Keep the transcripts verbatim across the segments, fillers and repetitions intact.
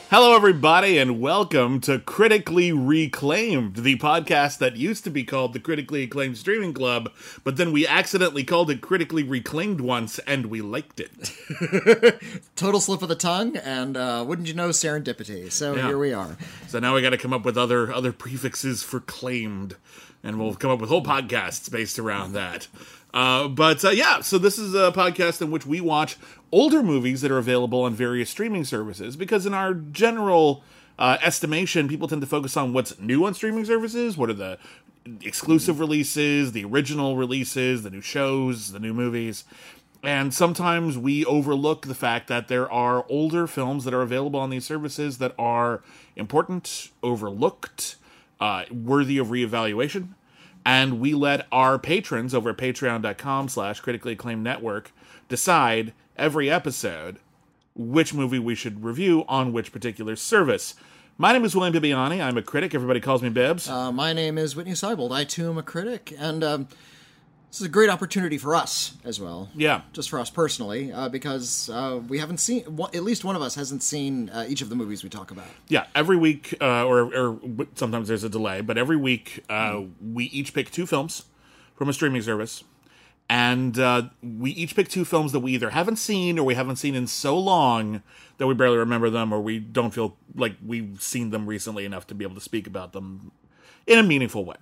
Hello, everybody, and welcome to Critically Reclaimed, the podcast that used to be called the Critically Acclaimed Streaming Club, but then we accidentally called it Critically Reclaimed once, and we liked it. Total slip of the tongue, and uh, wouldn't you know, serendipity. So yeah. Here we are. So now we got to come up with other other prefixes for claimed, and we'll come up with whole podcasts based around that. Uh, but uh, yeah, so this is a podcast in which we watch older movies that are available on various streaming services, because in our general uh, estimation, people tend to focus on what's new on streaming services, what are the exclusive releases, the original releases, the new shows, the new movies, and sometimes we overlook the fact that there are older films that are available on these services that are important, overlooked, uh, worthy of reevaluation. And we let our patrons over at patreon.com slash critically acclaimed network decide every episode which movie we should review on which particular service. My name is William Bibbiani. I'm a critic. Everybody calls me Bibbs. Uh, my name is Whitney Seibold. I, too, am a critic. And um, this is a great opportunity for us as well. Yeah. Just for us personally, uh, because uh, we haven't seen, at least one of us hasn't seen uh, each of the movies we talk about. Yeah, every week, uh, or, or sometimes there's a delay, but every week uh, mm. we each pick two films from a streaming service. And uh, we each pick two films that we either haven't seen or we haven't seen in so long that we barely remember them, or we don't feel like we've seen them recently enough to be able to speak about them in a meaningful way.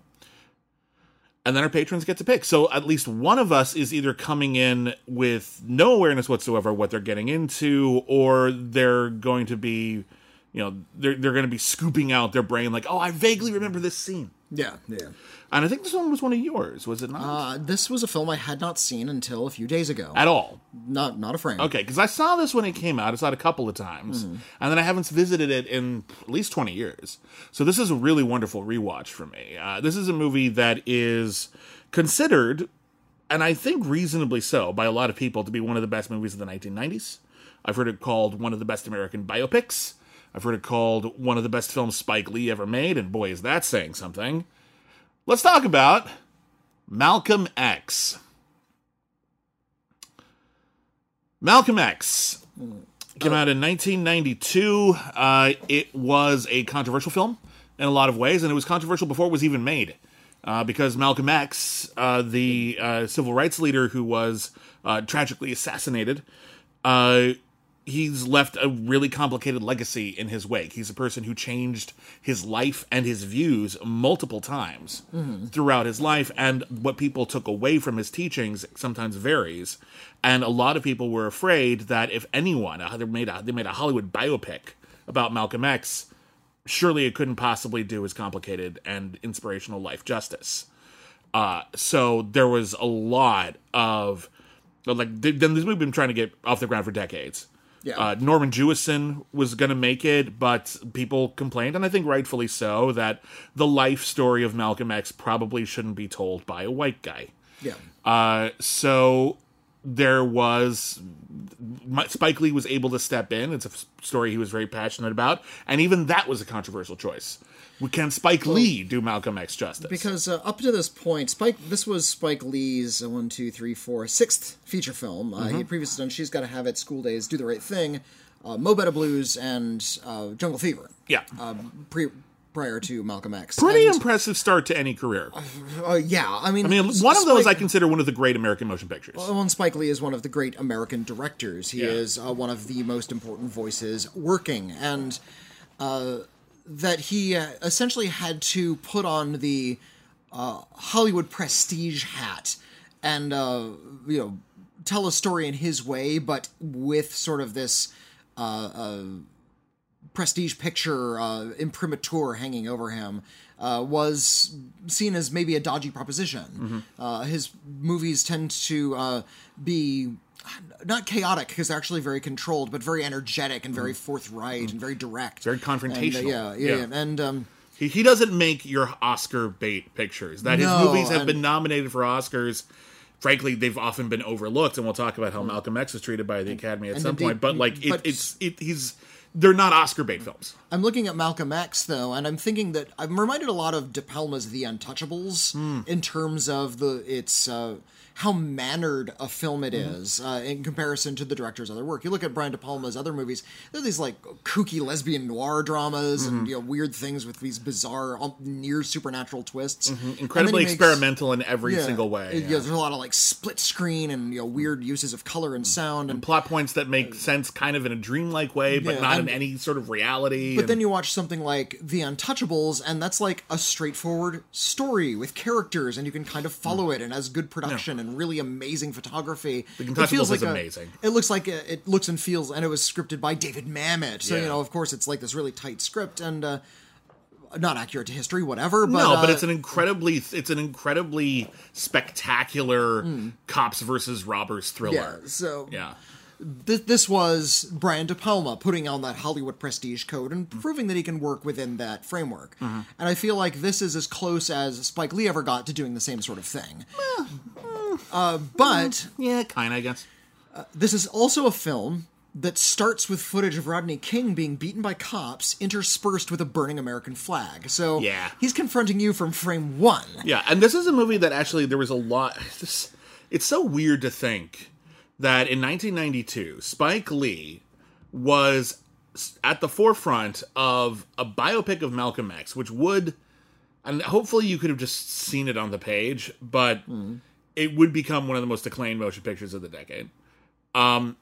And then our patrons get to pick. So at least one of us is either coming in with no awareness whatsoever what they're getting into, or they're going to be, you know, they're, they're going to be scooping out their brain like, oh, I vaguely remember this scene. Yeah, yeah. And I think this one was one of yours, was it not? Uh, this was a film I had not seen until a few days ago. At all? Not not a frame. Okay, because I saw this when it came out. I saw it a couple of times. Mm-hmm. And then I haven't visited it in at least twenty years. So this is a really wonderful rewatch for me. Uh, this is a movie that is considered, and I think reasonably so, by a lot of people to be one of the best movies of the nineteen nineties. I've heard it called one of the best American biopics. I've heard it called one of the best films Spike Lee ever made, and boy, is that saying something. Let's talk about Malcolm X. Malcolm X came out in nineteen ninety-two. Uh, it was a controversial film in a lot of ways, and it was controversial before it was even made. Uh, because Malcolm X, uh, the uh, civil rights leader who was uh, tragically assassinated, uh, he's left a really complicated legacy in his wake. He's a person who changed his life and his views multiple times mm-hmm. throughout his life, and what people took away from his teachings sometimes varies. And a lot of people were afraid that if anyone, uh, they made a, they made a Hollywood biopic about Malcolm X, surely it couldn't possibly do his complicated and inspirational life justice. Uh, so there was a lot of, like, then this movie been trying to get off the ground for decades. Yeah. Uh, Norman Jewison was going to make it, but people complained, and I think rightfully so, that the life story of Malcolm X probably shouldn't be told by a white guy. Yeah. Uh, so there was... Spike Lee was able to step in. It's a story he was very passionate about, and even that was a controversial choice. Can Spike well, Lee do Malcolm X justice? Because uh, up to this point, Spike this was Spike Lee's uh, one, two, three, four, sixth feature film. Uh, mm-hmm. He had previously done She's Gotta Have It, School Days, Do the Right Thing, uh, Mo Better Blues, and uh, Jungle Fever. Yeah. Uh, pre- prior to Malcolm X. Pretty and, impressive start to any career. Uh, uh, yeah, I mean... I mean, one Spike, of those I consider one of the great American motion pictures. Well, and Spike Lee is one of the great American directors. He yeah. is uh, one of the most important voices working, and... Uh, that he uh, essentially had to put on the uh, Hollywood prestige hat and, uh, you know, tell a story in his way, but with sort of this uh, uh, prestige picture uh, imprimatur hanging over him, uh, was seen as maybe a dodgy proposition. Mm-hmm. Uh, his movies tend to uh, be... not chaotic, because they're actually very controlled, but very energetic and very forthright mm. and very direct. Very confrontational. And, uh, yeah, yeah, yeah. And um, he, he doesn't make your Oscar bait pictures. That no, his movies have and, been nominated for Oscars. Frankly, they've often been overlooked, and we'll talk about how Malcolm X was treated by the Academy at some indeed, point. But like, it, but, it's it, he's they're not Oscar bait films. I'm looking at Malcolm X, though, and I'm thinking that I'm reminded a lot of De Palma's The Untouchables Mm. in terms of the its uh, how mannered a film it Mm. is uh, in comparison to the director's other work. You look at Brian De Palma's other movies; they're these like kooky lesbian noir dramas Mm-hmm. and you know weird things with these bizarre, um, near supernatural twists. Mm-hmm. And Incredibly then he makes- experimental in every yeah, single way. it- Yeah. yeah, there's a lot of like split screen and you know weird uses of color and sound and. Plot points that make sense kind of in a dreamlike way, but Yeah, not and- in any sort of reality. But and- then you watch something like The Untouchables, and that's like a straightforward story with characters, and you can kind of follow it, and has good production and really amazing photography. The It Untouchables feels like is a- amazing. It looks like a, it looks and feels, and it was scripted by David Mamet. So Yeah. you know, of course, it's like this really tight script and uh, not accurate to history, whatever. But, no, but uh, it's an incredibly, it's an incredibly spectacular cops versus robbers yeah. thriller. So Yeah. Th- this was Brian De Palma putting on that Hollywood prestige code and Mm-hmm. proving that he can work within that framework. And I feel like this is as close as Spike Lee ever got to doing the same sort of thing. Uh, but Yeah, kind of, I guess. this is also a film that starts with footage of Rodney King being beaten by cops interspersed with a burning American flag. So Yeah. he's confronting you from frame one. Yeah, and this is a movie that actually there was a lot. This, it's so weird to think that in nineteen ninety-two, Spike Lee was at the forefront of a biopic of Malcolm X, which would, and hopefully you could have just seen it on the page, but it would become one of the most acclaimed motion pictures of the decade. Um,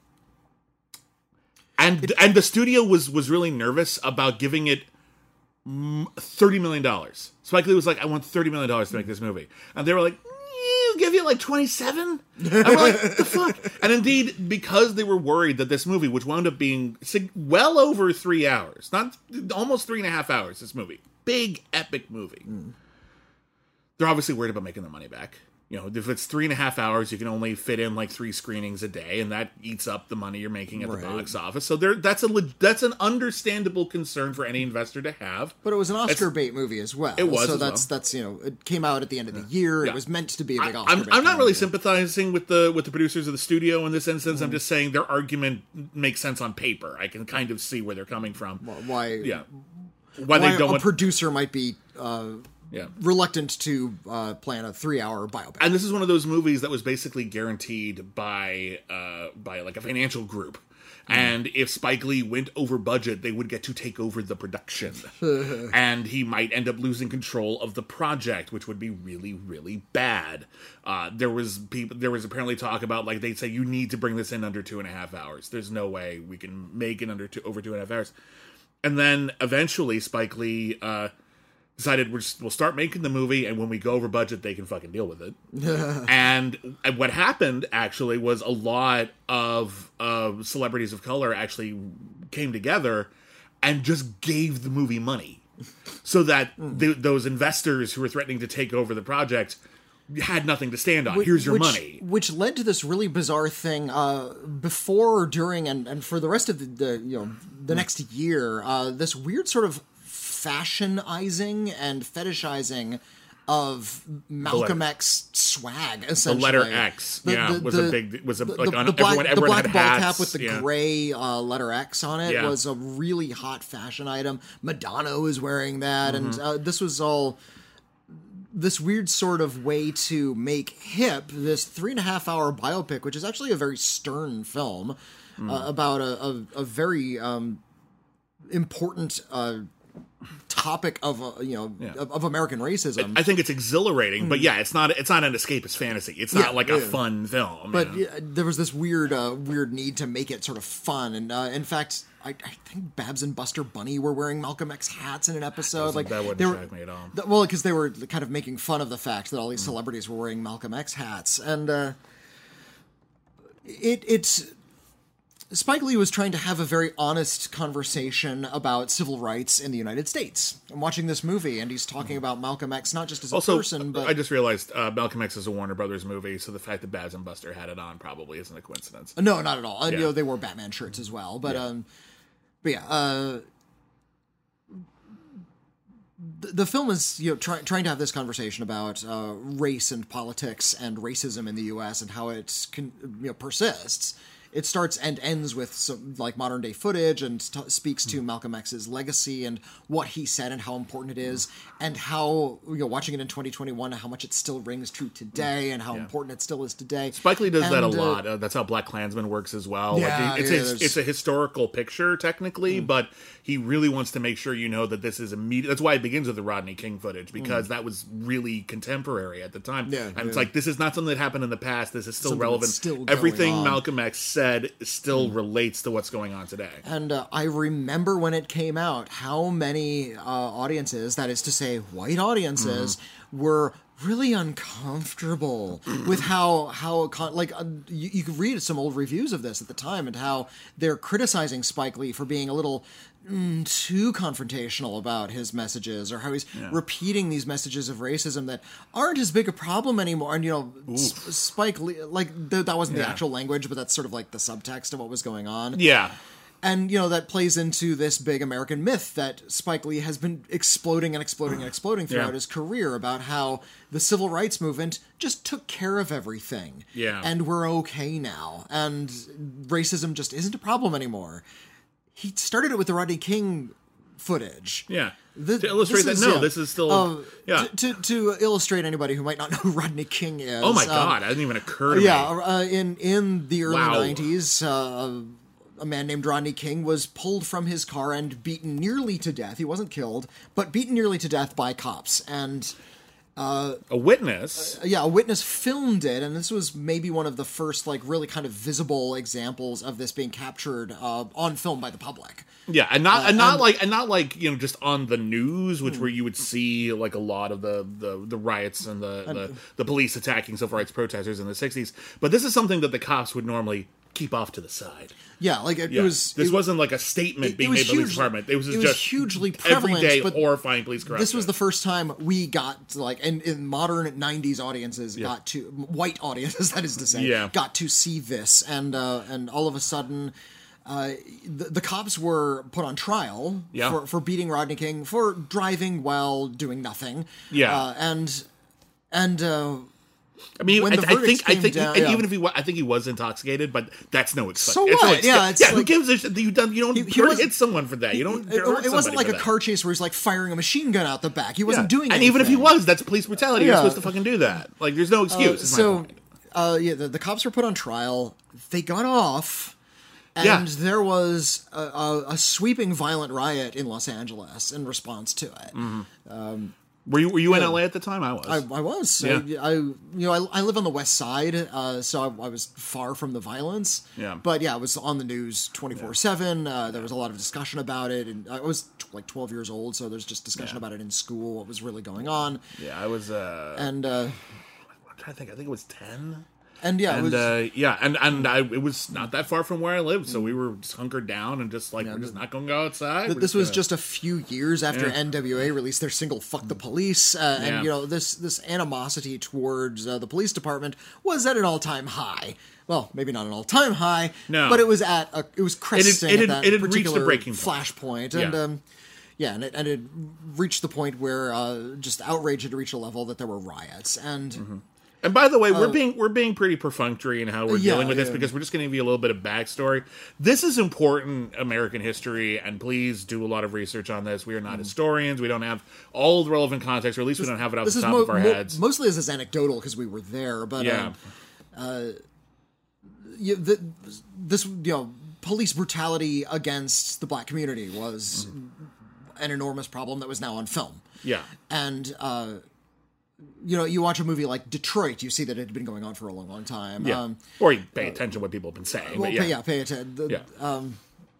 and and the studio was was really nervous about giving it thirty million dollars. Spike Lee was like, I want thirty million dollars to make this movie. And they were like, we'll give you like twenty-seven? And we're like, the fuck? And indeed, because they were worried that this movie, which wound up being sig- well over three hours, not almost three and a half hours, this movie, big, epic movie. Mm. They're obviously worried about making their money back. You know, if it's three and a half hours, you can only fit in like three screenings a day, and that eats up the money you're making at Right. the box office. So there, that's a leg- that's an understandable concern for any investor to have. But it was an Oscar bait movie as well. It was So as that's well. that's you know, it came out at the end of the year. Yeah. It was meant to be a big I, Oscar I'm, bait. I'm not kind of really movie. sympathizing with the with the producers of the studio in this instance. Mm. I'm just saying their argument makes sense on paper. I can kind of see where they're coming from. Why? Yeah, why, Why they don't a want. producer might be uh, yeah. reluctant to uh, plan a three-hour biopic. And this is one of those movies that was basically guaranteed by uh, by like a financial group. And if Spike Lee went over budget, they would get to take over the production. And he might end up losing control of the project, which would be really, really bad. Uh, there was people, there was apparently talk about, like, they'd say, you need to bring this in under two and a half hours. There's no way we can make it under two, over two and a half hours. And then eventually Spike Lee uh, decided we're just, we'll start making the movie, and when we go over budget, they can fucking deal with it. and, and what happened, actually, was a lot of uh, celebrities of color actually came together and just gave the movie money. So that th- those investors who were threatening to take over the project had nothing to stand on. Which- Here's your which, money. Which led to this really bizarre thing uh, before, during, and, and for the rest of the, the you know the next year. Uh, this weird sort of fashionizing and fetishizing of Malcolm X swag. The Essentially, letter X, The- yeah, the- was the- a big, was a, the, like, the, on, the black, everyone, the everyone black had ball hats, cap with the yeah. gray uh, letter X on it Yeah. was a really hot fashion item. Madonna was wearing that, Mm-hmm. and uh, this was all this weird sort of way to make hip this three and a half hour biopic, which is actually a very stern film Mm. uh, about a, a, a very um, important uh, topic of uh, you know Yeah. of, of American racism. I think it's exhilarating, but yeah, it's not. It's not an escapist fantasy. It's not Yeah, like a yeah. fun film. But you know? yeah, there was this weird, uh, weird need to make it sort of fun, and uh, in fact, I, I think Babs and Buster Bunny were wearing Malcolm X hats in an episode. Like that wouldn't they were, shock me at all. th- well, because they were kind of making fun of the fact that all Mm. these celebrities were wearing Malcolm X hats, and uh, it it's. Spike Lee was trying to have a very honest conversation about civil rights in the United States. I'm watching this movie, and he's talking about Malcolm X not just as a Also, person, but I just realized uh, Malcolm X is a Warner Brothers movie, so the fact that Babs and Buster had it on probably isn't a coincidence. no, not at all. And, Yeah. you know, they wore Batman shirts as well, but Yeah. um, but yeah, uh, the, the film is you know try, trying to have this conversation about uh, race and politics and racism in the U S and how it can, you know persists it starts and ends with some like modern day footage and t- speaks to Malcolm X's legacy and what he said and how important it is, and how, you know, watching it in twenty twenty-one, how much it still rings true today and how Yeah. important it still is today. Spike Lee does and, that a uh, lot. Uh, that's how Black Klansman works as well. Yeah, like, it's, yeah, it's, there's- it's a historical picture, technically, mm. but he really wants to make sure you know that this is immediate. That's why it begins with the Rodney King footage, because mm. that was really contemporary at the time. Yeah, and yeah. it's like, this is not something that happened in the past. This is still Something relevant. still going Everything on. Malcolm X said still mm. relates to what's going on today. And uh, I remember when it came out, how many uh, audiences, that is to say, white audiences, mm. were really uncomfortable with how how con- like uh, you, you could read some old reviews of this at the time and how they're criticizing Spike Lee for being a little mm, too confrontational about his messages, or how he's yeah. repeating these messages of racism that aren't as big a problem anymore. And you know, S- Spike Lee, like th- that wasn't yeah. the actual language, but that's sort of like the subtext of what was going on. Yeah. And, you know, that plays into this big American myth that Spike Lee has been exploding and exploding and exploding throughout yeah. his career about how the civil rights movement just took care of everything. Yeah. And we're okay now. And racism just isn't a problem anymore. He started it with the Rodney King footage. Yeah. The, to illustrate that, is, no, yeah, this is still... Uh, yeah. To, to, to illustrate anybody who might not know who Rodney King is. Oh, my um, God. That didn't even occur to yeah, me. Yeah, uh, in, in the early wow. nineties... Uh, a man named Rodney King was pulled from his car and beaten nearly to death. He wasn't killed, but beaten nearly to death by cops. And uh, a witness, uh, yeah, a witness filmed it, and this was maybe one of the first, like, really kind of visible examples of this being captured uh, on film by the public. Yeah, and not uh, and not and, like and not like you know just on the news, which mm. where you would see like a lot of the the, the riots and the, and the the police attacking civil rights protesters in the sixties. But this is something that the cops would normally keep off to the side. Yeah, like it, yeah. it was. This it, wasn't like a statement it, being it made by the police huge, department. It was just it was hugely prevalent, everyday but horrifying police corruption. This was the first time we got to, like, in, in modern nineties audiences yeah. got to white audiences, that is to say, yeah. got to see this, and uh, and all of a sudden. Uh, the, the cops were put on trial yeah. for, for beating Rodney King for driving while doing nothing. Yeah, uh, and and uh, I mean, when I, the I think I came think down, and yeah. even if he was, I think he was intoxicated, but that's no excuse. So it's what? No excuse. Yeah, it's yeah. like, who gives a shit? You done? You don't he, he hurt someone for that. You don't. It, hurt it wasn't like a that. car chase where he's like firing a machine gun out the back. He wasn't yeah. doing. And anything. even if he was, that's police brutality. Yeah. You're supposed to fucking do that. Like, there's no excuse. Uh, so, uh, yeah, the, the cops were put on trial. They got off. And yeah. there was a, a, a sweeping violent riot in Los Angeles in response to it. Mm-hmm. Um, were you were you yeah. in L A at the time? I was. I, I was. Yeah. I, I you know I, I live on the west side, uh, so I, I was far from the violence. Yeah. But yeah, it was on the news twenty-four seven. Uh, there was a lot of discussion about it, and I was t- like twelve years old, so there's just discussion yeah. about it in school, what was really going on. Yeah, I was. Uh, and uh, I'm trying to think. I think it was ten. And yeah, and, it was, uh, yeah, and and I, it was not that far from where I lived, so we were just hunkered down and just like yeah, we're just not going to go outside. Th- this just was gonna... just a few years after yeah. N W A released their single "Fuck the Police," uh, yeah. and you know this this animosity towards uh, the police department was at an all time high. Well, maybe not an all time high, no, but it was at a, it was cresting it had, it at had, that it had particular reached the breaking flashpoint, yeah. and um, yeah, and it, and it reached the point where uh, just outrage had reached a level that there were riots, and. Mm-hmm. And by the way, we're uh, being we're being pretty perfunctory in how we're yeah, dealing with this yeah. because we're just going to give you a little bit of backstory. This is important American history, and please do a lot of research on this. We are not mm. historians. We don't have all the relevant context, or at least this, we don't have it off the is top mo- of our mo- heads. Mostly as is anecdotal because we were there, but yeah. Um, uh, you, the, this you know police brutality against the black community was mm. an enormous problem that was now on film. Yeah, and. Uh, You know, you watch a movie like Detroit, you see that it had been going on for a long, long time. Yeah. Um, or you pay attention to what people have been saying. well, but yeah. Pay, yeah, pay attention. The, yeah. Um,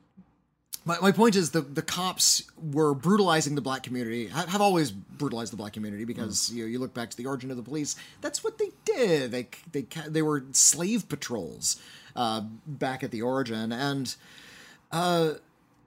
my, my point is the, the cops were brutalizing the black community, have, have always brutalized the black community because, mm. you know, you look back to the origin of the police, that's what they did. They they they were slave patrols uh, back at the origin, and uh,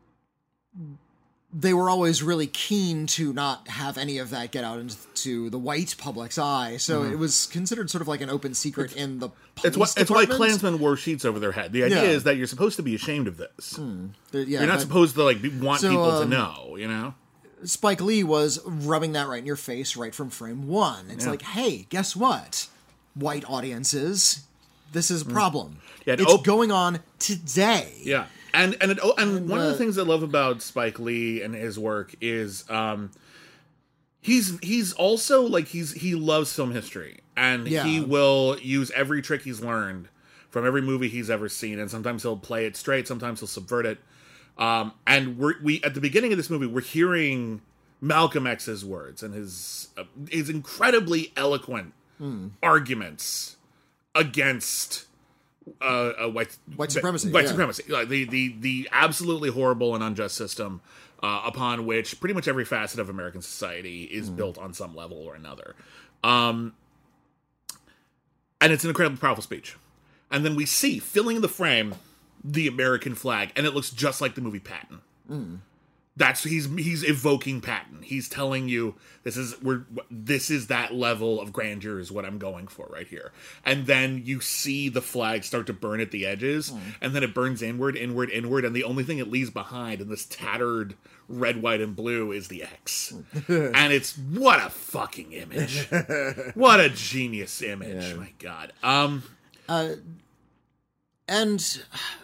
they were always really keen to not have any of that get out into the white public's eye. So mm-hmm. it was considered sort of like an open secret it's, in the police it's, what, it's why Klansmen wore sheets over their head. The idea yeah. is that you're supposed to be ashamed of this. Hmm. Yeah, you're not but, supposed to like be, want so, people um, to know, you know? Spike Lee was rubbing that right in your face right from frame one. It's yeah. like, hey, guess what? White audiences, this is a problem. Yeah, it's op- going on today. Yeah. And and it, and, And, one uh, of the things I love about Spike Lee and his work is um he's he's also like he's he loves film history, and Yeah. he will use every trick he's learned from every movie he's ever seen, and sometimes he'll play it straight, sometimes he'll subvert it. Um and we're we at the beginning of this movie we're hearing Malcolm X's words and his uh, his incredibly eloquent Hmm. arguments against uh, uh, white White supremacy, white yeah. supremacy, like the the the absolutely horrible and unjust system uh, upon which pretty much every facet of American society is Mm. built on some level or another. Um, and it's an incredibly powerful speech. And then we see filling the frame the American flag, and it looks just like the movie Patton. Mm. That's he's he's evoking Patton. He's telling you this is we're this is that level of grandeur is what I'm going for right here. And then you see the flag start to burn at the edges, Mm. and then it burns inward, inward, inward, and the only thing it leaves behind in this tattered red, white, and blue is the X. And it's what a fucking image. What a genius image. Yeah. My God. Um And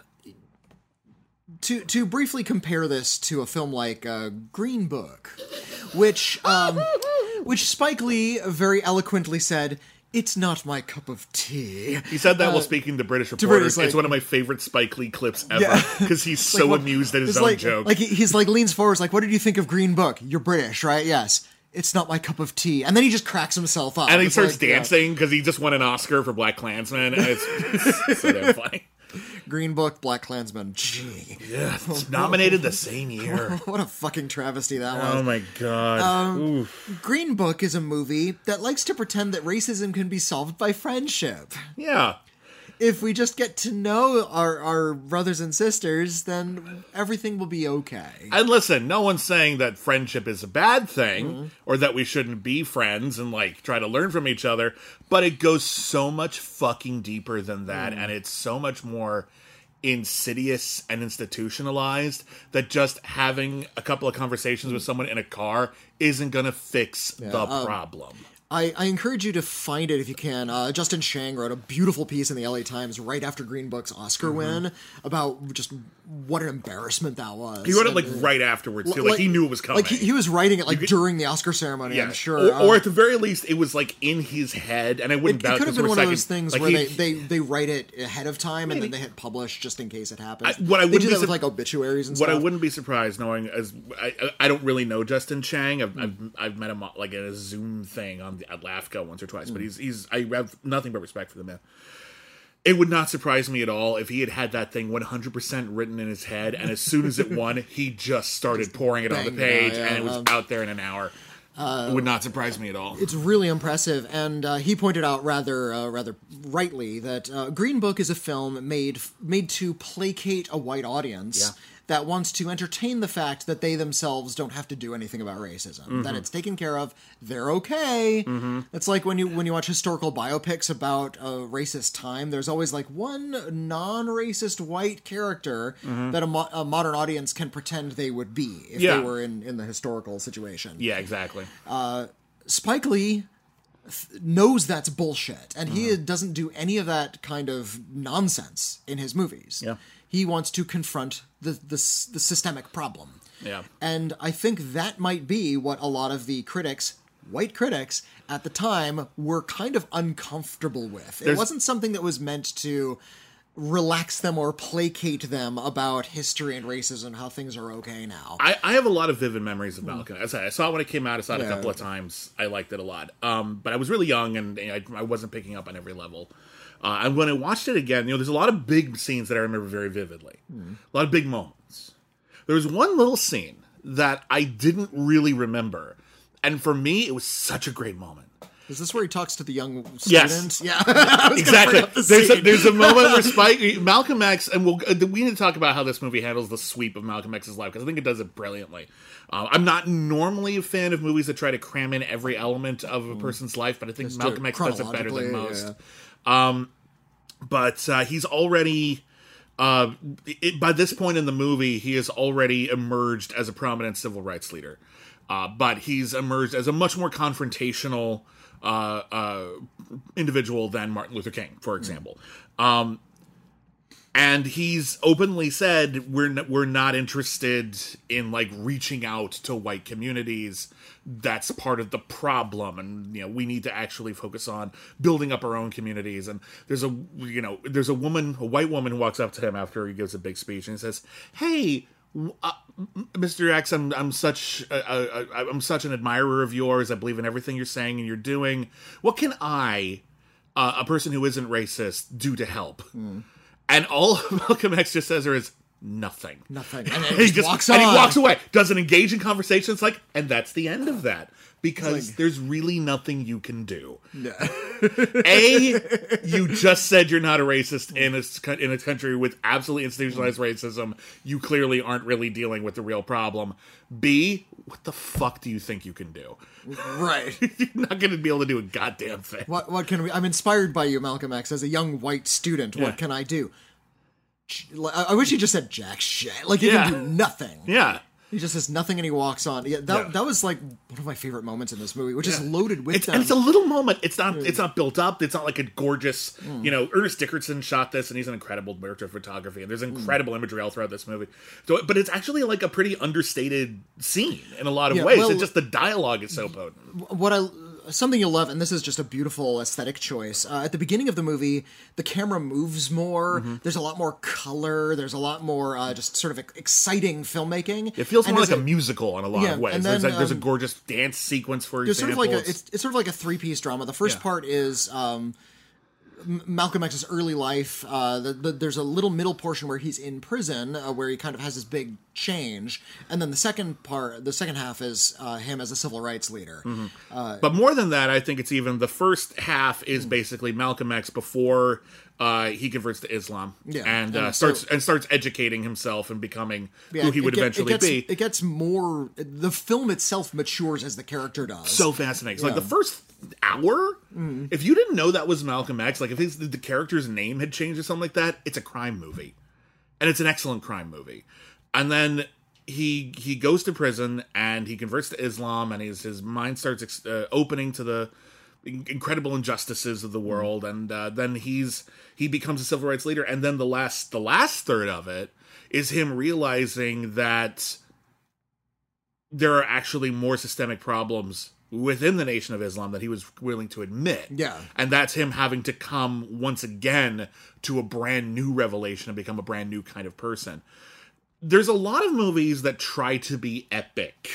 to to briefly compare this to a film like uh, Green Book, which um, which Spike Lee very eloquently said, "It's not my cup of tea." He said that while speaking to British reporters. British, like- it's one of my favorite Spike Lee clips ever Yeah. because he's so Like, what- amused at his it's own like, joke. Like he, he's like leans forward, like, "What did you think of Green Book? You're British, right? Yes. It's not my cup of tea." And then he just cracks himself up. and he It's starts like, yeah. dancing because he just won an Oscar for Black Klansman. And it's, it's so damn funny. Green Book, Black Klansman. Gee, Yeah, it's nominated the same year. what a fucking travesty that was. Oh my God. Um, Oof. Green Book is a movie that likes to pretend that racism can be solved by friendship. Yeah. If we just get to know our, our brothers and sisters, then everything will be okay. And listen, no one's saying that friendship is a bad thing Mm-hmm. or that we shouldn't be friends and like try to learn from each other, but it goes so much fucking deeper than that, Mm. and it's so much more insidious and institutionalized that just having a couple of conversations with someone in a car isn't gonna fix the um, problem. I, I encourage you to find it if you can. Uh, Justin Chang wrote a beautiful piece in the L A Times right after Green Book's Oscar win about just what an embarrassment that was. He wrote it And, like uh, right afterwards too. Like, he knew it was coming. Like he, he was writing it like during the Oscar ceremony, yeah, I'm sure. Or, Um, or at the very least, it was like in his head, and I wouldn't it, it doubt could have this been for one a of second. those things Like, where he- they, they, they write it ahead of time and Maybe. then they hit publish just in case it happens. I- what I they wouldn't do be that with sup- like obituaries and What stuff. I wouldn't be surprised knowing as I, I I don't really know Justin Chang. I've Hmm. I've, I've met him like at a Zoom thing on the, at LAFCO once or twice, Hmm. but he's he's I have nothing but respect for the man. It would not surprise me at all if he had had that thing one hundred percent written in his head, and as soon as it won, he just started pouring it on the banged it out, page, yeah, and it was um, out there in an hour. it would not surprise me at all. It's really impressive, and uh, he pointed out rather uh, rather rightly that uh, Green Book is a film made made to placate a white audience Yeah. that wants to entertain the fact that they themselves don't have to do anything about racism. Mm-hmm. That it's taken care of, they're okay. It's like when you when you watch historical biopics about a racist time. There's always like one non-racist white character that a, mo- a modern audience can pretend they would be if Yeah. they were in, in the historical situation. Yeah, exactly. Spike Lee th- knows that's bullshit, and he Mm-hmm. doesn't do any of that kind of nonsense in his movies. Yeah. He wants to confront the, the s- the systemic problem. Yeah. And I think that might be what a lot of the critics, white critics, at the time were kind of uncomfortable with. It There's- wasn't something that was meant to relax them or placate them about history and racism, how things are okay now. I, I have a lot of vivid memories of Malcolm. As I said, I saw it when it came out. I saw it Yeah. a couple of times. I liked it a lot. Um, but I was really young, and I, I wasn't picking up on every level. Uh, and when I watched it again, you know, there's a lot of big scenes that I remember very vividly. A lot of big moments. There was one little scene that I didn't really remember. And for me, it was such a great moment. Is this where he talks to the young Yes. student? Yeah. I was gonna Exactly. bring up the There's a, scene. there's a moment where Spike, Malcolm X, and we'll, uh, we need to talk about how this movie handles the sweep of Malcolm X's life, because I think it does it brilliantly. Uh, I'm not normally a fan of movies that try to cram in every element of a person's life, but I think Just Malcolm X does it better than chronologically, most. Um, but uh, he's already, uh, it, by this point in the movie, he has already emerged as a prominent civil rights leader. Uh, but he's emerged as a much more confrontational uh, uh, individual than Martin Luther King, for example. Mm. Um, and he's openly said we're n- we're not interested in like reaching out to white communities. That's part of the problem, and you know we need to actually focus on building up our own communities. And there's a you know there's a woman, a white woman, who walks up to him after he gives a big speech and he says, "Hey, uh, Mister X, I'm I'm such a, a, a, I'm such an admirer of yours. I believe in everything you're saying and you're doing. What can I, uh, a person who isn't racist, do to help?" Mm. And all Malcolm X just says to her is nothing. Nothing. And, and he just walks on. And he walks away. Doesn't engage in conversations. Like, and that's the end of that. Because like, there's really nothing you can do. No. A, you just said you're not a racist in a, in a country with absolutely institutionalized racism. You clearly aren't really dealing with the real problem. B, what the fuck do you think you can do? Right. You're not going to be able to do a goddamn thing. What What can we... I'm inspired by you, Malcolm X, as a young white student. What yeah. can I do? I wish he just said jack shit. Like, he yeah. can do nothing. Yeah. He just says nothing and he walks on. Yeah, that, yeah. that was like one of my favorite moments in this movie, which yeah. is loaded with it's, them. And it's a little moment. It's not It's not built up. It's not like a gorgeous, mm. you know, Ernest Dickerson shot this and he's an incredible director of photography and there's incredible mm. imagery all throughout this movie. So, but it's actually like a pretty understated scene in a lot of yeah, ways. Well, and just the dialogue is so potent. What I... Something you'll love, and this is just a beautiful aesthetic choice. Uh, at the beginning of the movie, the camera moves more. Mm-hmm. There's a lot more color. There's a lot more uh, just sort of exciting filmmaking. It feels and more like a, a musical in a lot yeah, of ways. And there's, then, like, there's um, a gorgeous dance sequence, for there's example. Sort of like a, it's, it's sort of like a three-piece drama. The first yeah. part is... Um, Malcolm X's early life. Uh, the, the, there's a little middle portion where he's in prison, uh, where he kind of has this big change, and then the second part, the second half, is uh, him as a civil rights leader. Mm-hmm. Uh, but more than that, I think it's even the first half is basically Malcolm X before uh, he converts to Islam, yeah, and, and uh, starts so, and starts educating himself and becoming yeah, who he would get, eventually it gets, be. It gets more. The film itself matures as the character does. So fascinating. So, yeah. Like the first hour, mm. if you didn't know that was Malcolm X, like if his, the character's name had changed or something like that, it's a crime movie, and it's an excellent crime movie. And then he he goes to prison and he converts to Islam, and his his mind starts uh, opening to the incredible injustices of the world, mm. and uh, then he's he becomes a civil rights leader. And then the last the last third of it is him realizing that there are actually more systemic problems within the Nation of Islam that he was willing to admit. Yeah. And that's him having to come once again to a brand new revelation and become a brand new kind of person. There's a lot of movies that try to be epic.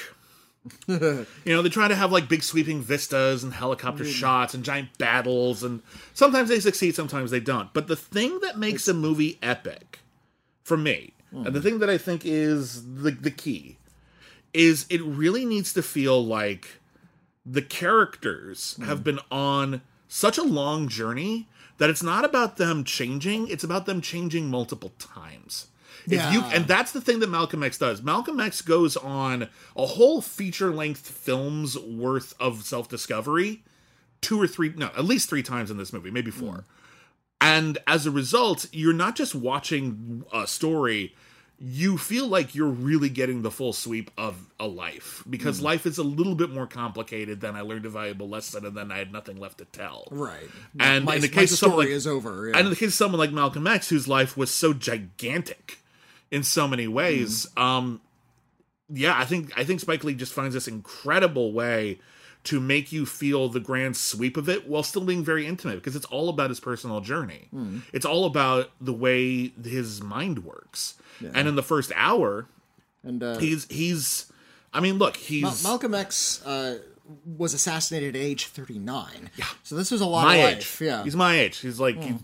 You know, they try to have like big sweeping vistas and helicopter mm. shots and giant battles, and sometimes they succeed, sometimes they don't. But the thing that makes a movie epic, for me, mm. and the thing that I think is the, the key, is it really needs to feel like the characters mm. have been on such a long journey that it's not about them changing, it's about them changing multiple times. Yeah. If you, and that's the thing that Malcolm X does. Malcolm X goes on a whole feature-length film's worth of self-discovery two or three, no, at least three times in this movie, maybe four. Mm. And as a result, you're not just watching a story, you feel like you're really getting the full sweep of a life, because mm. life is a little bit more complicated than I learned a valuable lesson and then I had nothing left to tell. Right. And my, in the my case of someone story like, is over. Yeah. And in the case of someone like Malcolm X, whose life was so gigantic in so many ways, mm. um, yeah, I think I think Spike Lee just finds this incredible way to make you feel the grand sweep of it while still being very intimate, because it's all about his personal journey. Mm. It's all about the way his mind works. Yeah. And in the first hour, and uh, he's he's, I mean, look, he's Ma- Malcolm X uh, was assassinated at age thirty-nine. Yeah, so this was a lot my of age. life. Yeah, he's my age. He's like, mm. he,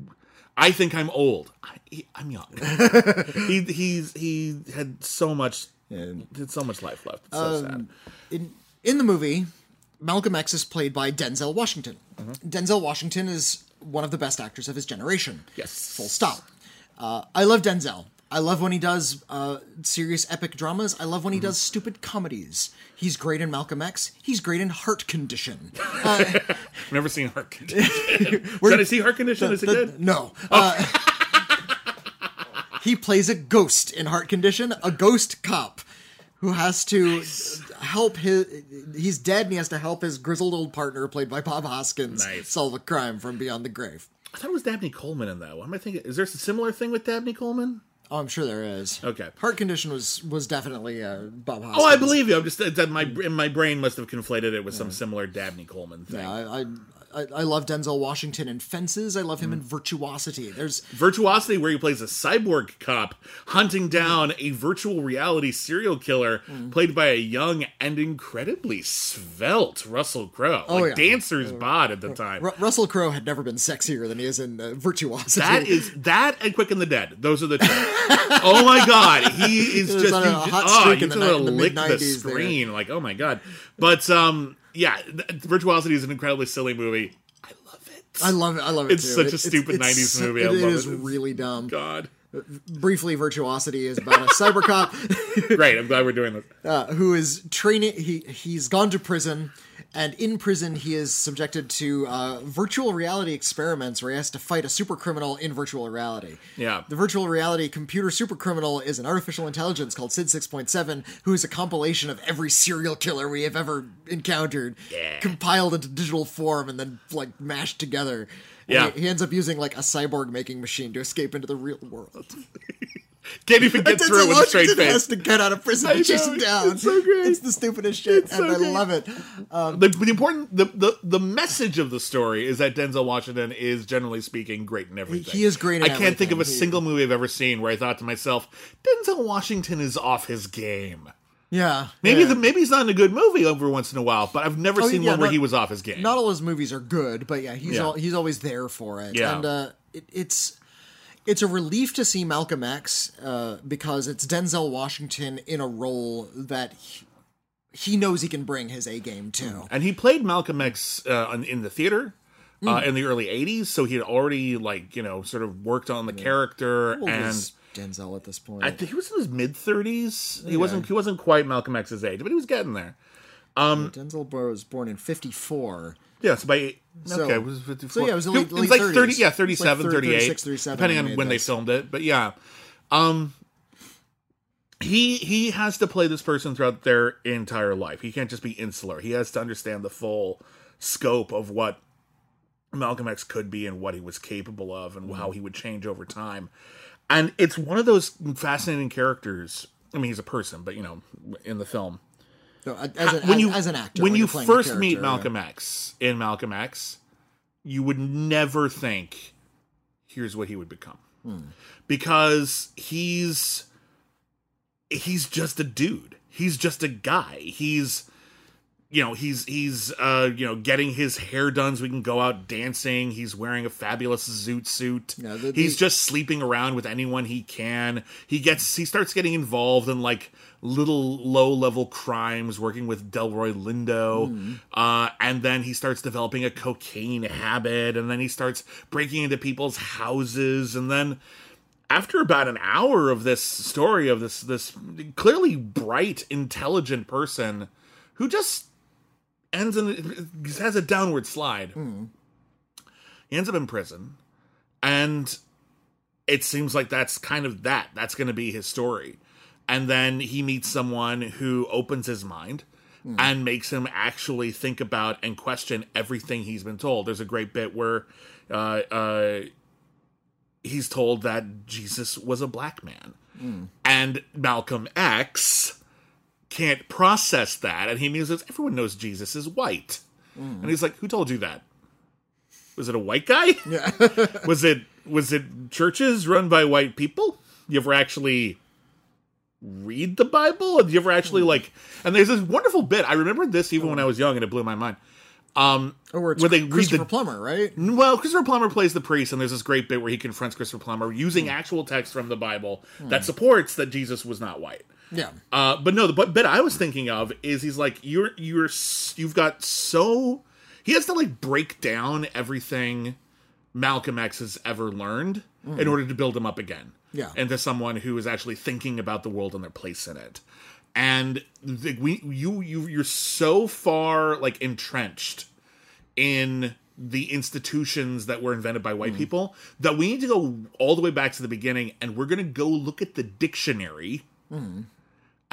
I think I'm old. I, he, I'm young. he he's he had so much, yeah. had so much life left. It's so um, sad. In in the movie, Malcolm X is played by Denzel Washington. Mm-hmm. Denzel Washington is one of the best actors of his generation. Yes, full stop. Uh, I love Denzel. I love when he does uh, serious epic dramas. I love when he mm-hmm. does stupid comedies. He's great in Malcolm X. He's great in Heart Condition. Uh, I've never seen Heart Condition. Should I see Heart Condition? The, Is it the, good? No. Uh, he plays a ghost in Heart Condition, a ghost cop who has to help his... He's dead, and he has to help his grizzled old partner, played by Bob Hoskins, Nice. solve a crime from beyond the grave. I thought it was Dabney Coleman in that. What am I thinking? Is there a similar thing with Dabney Coleman? Oh, I'm sure there is. Okay. Heart Condition was was definitely uh, Bob Hoskins. Oh, I believe you. I'm just that my my brain must have conflated it with some similar Dabney Coleman thing. Yeah, I, I I I love Denzel Washington in Fences. I love him in Virtuosity. There's Virtuosity, where he plays a cyborg cop hunting down a virtual reality serial killer played by a young and incredibly svelte Russell Crowe. Oh, like yeah. dancer's bod at the time. Ru- Russell Crowe had never been sexier than he is in uh, Virtuosity. That is that and Quick and the Dead. Those are the two. Oh my god, he is He was just on a you, hot oh, streak you in the just wanna ni- in the lick the mid-nineties there. screen. Like, oh my god. But um, yeah, th- Virtuosity is an incredibly silly movie. I love it. I love it. I love it. It's too. such It- a stupid it's- nineties so- movie. It, I love it it. is It's- really dumb. God. Briefly, Virtuosity is about a cyber cop Great. I'm glad we're doing this. uh, who is training. He he's gone to prison, and in prison he is subjected to uh, virtual reality experiments where he has to fight a super criminal in virtual reality. Yeah. The virtual reality computer super criminal is an artificial intelligence called Sid six point seven, who is a compilation of every serial killer we have ever encountered, Yeah. compiled into digital form and then like mashed together. And Yeah. he, he ends up using like a cyborg making machine to escape into the real world. Can't even get Denzel through it with a straight Washington face. has to get out of prison I to chase know, him down. it's so great. It's the stupidest shit, It's and so I great. love it. Um, The, the important the, the the message of the story is that Denzel Washington is, generally speaking, great in everything. He is great in I can't think of a everything. He- single movie I've ever seen where I thought to myself, Denzel Washington is off his game. yeah, Maybe yeah. the, maybe he's not in a good movie every once in a while, but I've never Oh, seen yeah, one where not- he was off his game. Not all his movies are good, but yeah, he's Yeah. All, he's always there for it. Yeah. And uh, it, it's it's a relief to see Malcolm X uh, because it's Denzel Washington in a role that he, he knows he can bring his A game to. And he played Malcolm X uh, in- in the theater uh, Mm. in the early eighties, so he had already, like, you know, sort of worked on the character. How old And was Denzel at this point? I think he was in his mid thirties. He wasn't he wasn't quite Malcolm X's age, but he was getting there. Denzel was born in fifty-four. Yeah, so by So- okay, it was fifty-four. so yeah, it was the late- was late like thirties. thirty, yeah, It's like thirty-seven, thirty, thirty-eight, thirty-six, thirty-seven depending when on he when made they this. filmed it. But yeah, um, he he has to play this person throughout their entire life. He can't just be insular. He has to understand the full scope of what Malcolm X could be and what he was capable of and how he would change over time. And it's one of those fascinating characters. I mean, he's a person, but you know, in the film. No, as, an, when as, you as an actor, when, when you you're playing the first meet character, Malcolm X in Malcolm X, you would never think, here's what he would become, because he's he's just a dude. He's just a guy. He's you know he's he's uh you know getting his hair done so we can go out dancing. He's wearing a fabulous zoot suit. Yeah, the- he's the- just sleeping around with anyone he can. He gets he starts getting involved in like little low level crimes, working with Delroy Lindo, Hmm. uh, and then he starts developing a cocaine habit, and then he starts breaking into people's houses, and then after about an hour of this story of this this clearly bright, intelligent person who just ends in has a downward slide. He ends up in prison, and it seems like that's kind of that. That's going to be his story. And then he meets someone who opens his mind and makes him actually think about and question everything he's been told. There's a great bit where uh, uh, he's told that Jesus was a black man. And Malcolm X can't process that. And he musings, everyone knows Jesus is white. And he's like, who told you that? Was it a white guy? Yeah. was it was it churches run by white people? You ever actually read the Bible? And you ever actually like? And there's this wonderful bit. I remember this even when I was young, and it blew my mind. Um, Or where it's where they read Christopher the Plummer, right? well, Christopher Plummer plays the priest, and there's this great bit where he confronts Christopher Plummer using actual text from the Bible that supports that Jesus was not white. Yeah. Uh, but no, the b- bit I was thinking of is he's like, you're you're s- you've got so he has to like break down everything Malcolm X has ever learned in order to build him up again. Yeah. Into someone who is actually thinking about the world and their place in it. And the, we you you you're so far like entrenched in the institutions that were invented by white people that we need to go all the way back to the beginning, and we're going to go look at the dictionary and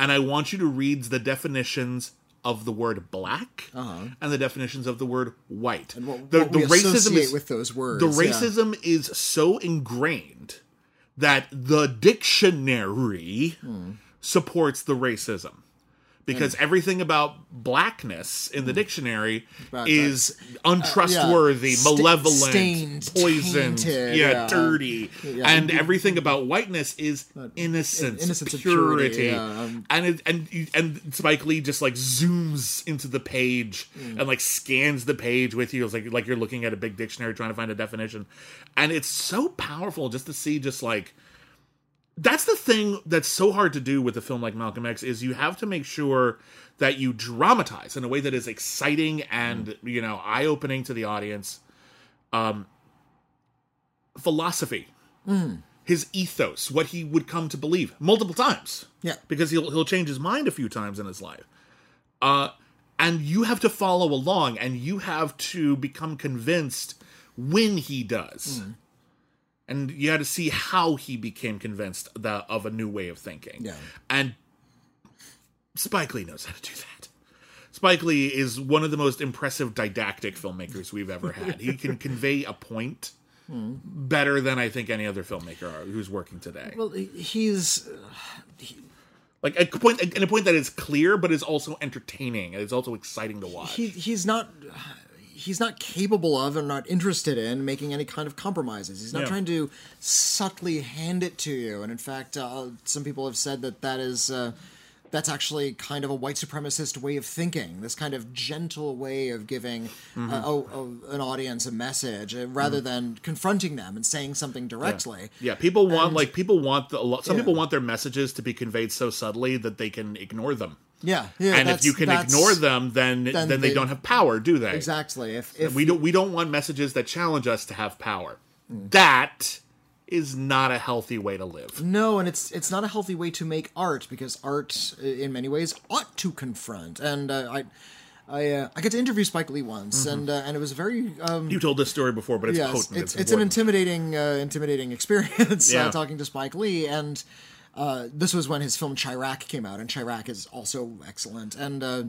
and I want you to read the definitions of the word black Uh-huh. and the definitions of the word white. And what, the what the we racism associate is with those words. the yeah. racism is so ingrained that the dictionary Hmm. supports the racism. Because and, everything about blackness in the dictionary About is untrustworthy, uh, yeah. malevolent, Stained, poisoned, tainted, yeah, yeah. dirty. Yeah. And everything about whiteness is innocence, innocence and purity. purity, yeah, um, and it, and and Spike Lee just like zooms into the page mm. and like scans the page with you. It's like like you're looking at a big dictionary trying to find a definition. And it's so powerful just to see just like that's the thing that's so hard to do with a film like Malcolm X is you have to make sure that you dramatize in a way that is exciting and, mm. you know, eye-opening to the audience. Um, philosophy, mm. his ethos, what he would come to believe multiple times. Yeah. Because he'll he'll change his mind a few times in his life. Uh, and you have to follow along and you have to become convinced when he does. Mm. And you had to see how he became convinced that, of a new way of thinking. Yeah. And Spike Lee knows how to do that. Spike Lee is one of the most impressive didactic filmmakers we've ever had. He can convey a point mm. better than I think any other filmmaker who's working today. Well, he's... Uh, he... Like a point, and a point that is clear, but is also entertaining, and it's also exciting to watch. He, he's not... He's not capable of and not interested in making any kind of compromises. He's not yeah. trying to subtly hand it to you. And in fact, uh, some people have said that that is uh, that's actually kind of a white supremacist way of thinking. This kind of gentle way of giving mm-hmm. uh, a, a, an audience a message uh, rather mm-hmm. than confronting them and saying something directly. Yeah, yeah. People want and, like people want the, a lot. Some yeah. people want their messages to be conveyed so subtly that they can ignore them. Yeah, yeah, and if you can ignore them, then then, then they, they don't have power, do they? Exactly. If, if we don't we don't want messages that challenge us to have power. Mm. That is not a healthy way to live. No, and it's it's not a healthy way to make art because art, in many ways, ought to confront. And uh, I. I uh, I got to interview Spike Lee once, mm-hmm. and uh, and it was very. Um, you told this story before, but it's yes, potent. It's, it's, it's an intimidating uh, intimidating experience yeah. uh, talking to Spike Lee, and uh, this was when his film Chirac came out, and Chirac is also excellent. And uh,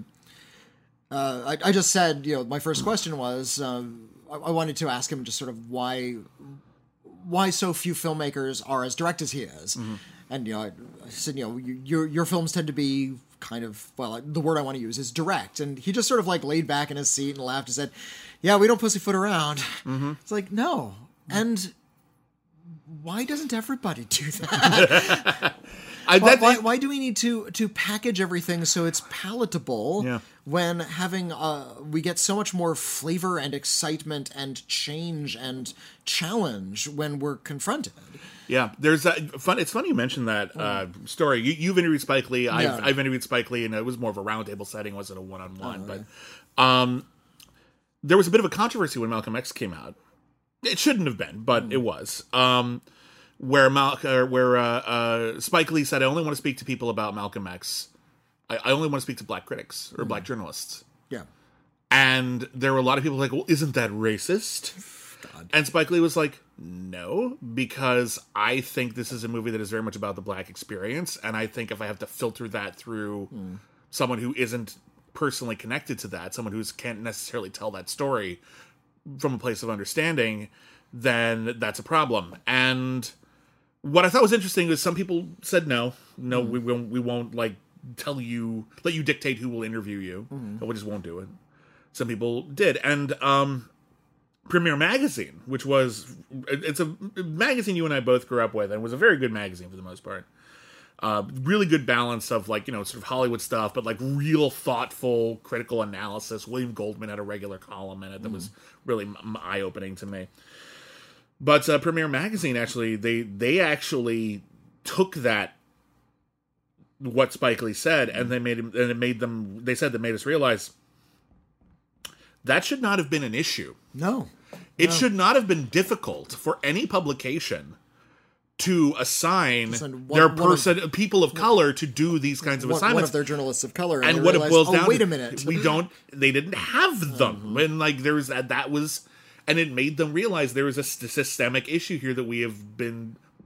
uh, I, I just said, you know, my first question was, uh, I, I wanted to ask him just sort of why why so few filmmakers are as direct as he is, mm-hmm. and you know, I, I said, you know, your your films tend to be kind of, well, the word I want to use is direct. And he just sort of like laid back in his seat and laughed and said, yeah, we don't pussyfoot around. Mm-hmm. It's like, no. And why doesn't everybody do that? I, why, why, why do we need to, to package everything so it's palatable yeah. when having, uh, we get so much more flavor and excitement and change and challenge when we're confronted? Yeah, there's that fun. It's funny you mentioned that uh, story. You, you've interviewed Spike Lee. I've, yeah. I've interviewed Spike Lee, and it was more of a roundtable setting. It wasn't a one-on-one. Oh, but right. um, there was a bit of a controversy when Malcolm X came out. It shouldn't have been, but mm. it was. Um, where Mal- uh, where uh, uh, Spike Lee said, "I only want to speak to people about Malcolm X. I, I only want to speak to black critics or mm. black journalists." Yeah, and there were a lot of people like, "Well, isn't that racist?" God. And Spike Lee was like, no, because I think this is a movie that is very much about the black experience, and I think if I have to filter that through mm. someone who isn't personally connected to that, someone who can't necessarily tell that story from a place of understanding, then that's a problem. And what I thought was interesting was some people said no, no, mm. we won't, we won't like tell you, let you dictate who will interview you, mm. but we just won't do it. Some people did, and um. Premiere Magazine, which was, it's a magazine you and I both grew up with, and was a very good magazine for the most part. Uh, really good balance of, like, you know, sort of Hollywood stuff, but, like, real thoughtful, critical analysis. William Goldman had a regular column in it that mm. was really eye-opening to me. But uh, Premiere Magazine, actually, they they actually took that, what Spike Lee said, and they made him, and it made them, they said that made us realize that should not have been an issue. No. It no. should not have been difficult for any publication to assign one, their person, of, people of color to do these kinds of one, assignments. One of their journalists of color. And, and what realized, it boils oh, down wait to, a minute. we don't, they didn't have them. Mm-hmm. And like there was that, that was, and it made them realize there was a systemic issue here that we have been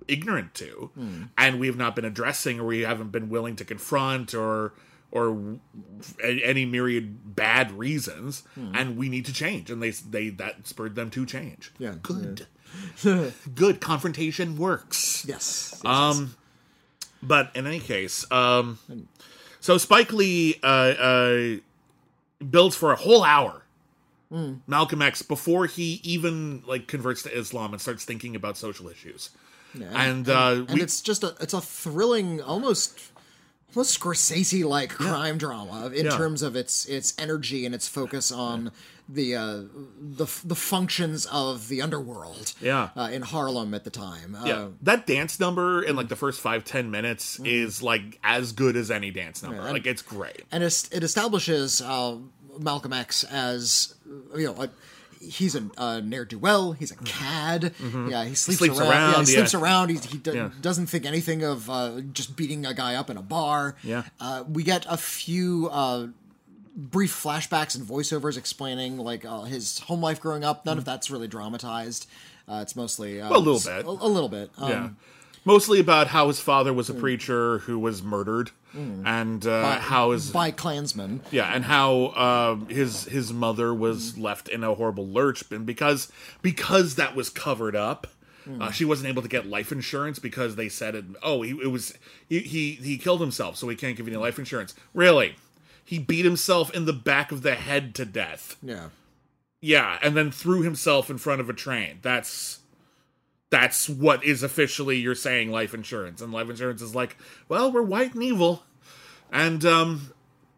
ignorant to, mm. and we have not been addressing, or we haven't been willing to confront, or or any myriad bad reasons, mm. and we need to change. And they they that spurred them to change. Yeah, good, yeah. Good confrontation works. Yes. yes um, yes. But in any case, um, so Spike Lee uh, uh, builds for a whole hour. Mm. Malcolm X before he even like converts to Islam and starts thinking about social issues, yeah, and and, uh, and we, it's just a it's a thrilling, almost almost Scorsese like yeah. crime drama in yeah. terms of its its energy and its focus on the uh, the the functions of the underworld. Yeah, uh, in Harlem at the time. Yeah, uh, that dance number in like the first five ten minutes mm. is like as good as any dance number. Yeah, and, like it's great, and it's, it establishes Uh, Malcolm X as, you know, a, he's a uh, ne'er-do-well, he's a cad, mm-hmm. yeah, he sleeps, he sleeps around, around, yeah, he sleeps yeah. around, he, he do, yeah. doesn't think anything of uh, just beating a guy up in a bar. Yeah. Uh, we get a few uh, brief flashbacks and voiceovers explaining, like, uh, his home life growing up. None mm. of that's really dramatized. Uh, it's mostly... Uh, well, a little bit. A, a little bit. Um, yeah. Mostly about how his father was a preacher who was murdered, mm. and uh, by, how his by Klansmen, yeah, and how uh, his his mother was mm. left in a horrible lurch, and because because that was covered up, mm. uh, she wasn't able to get life insurance because they said it. Oh, he, it was he, he he killed himself, so he can't give you any life insurance. Really, he beat himself in the back of the head to death. Yeah, yeah, and then threw himself in front of a train. That's. That's what is officially you're saying life insurance. And life insurance is like, well, we're white and evil. And, um,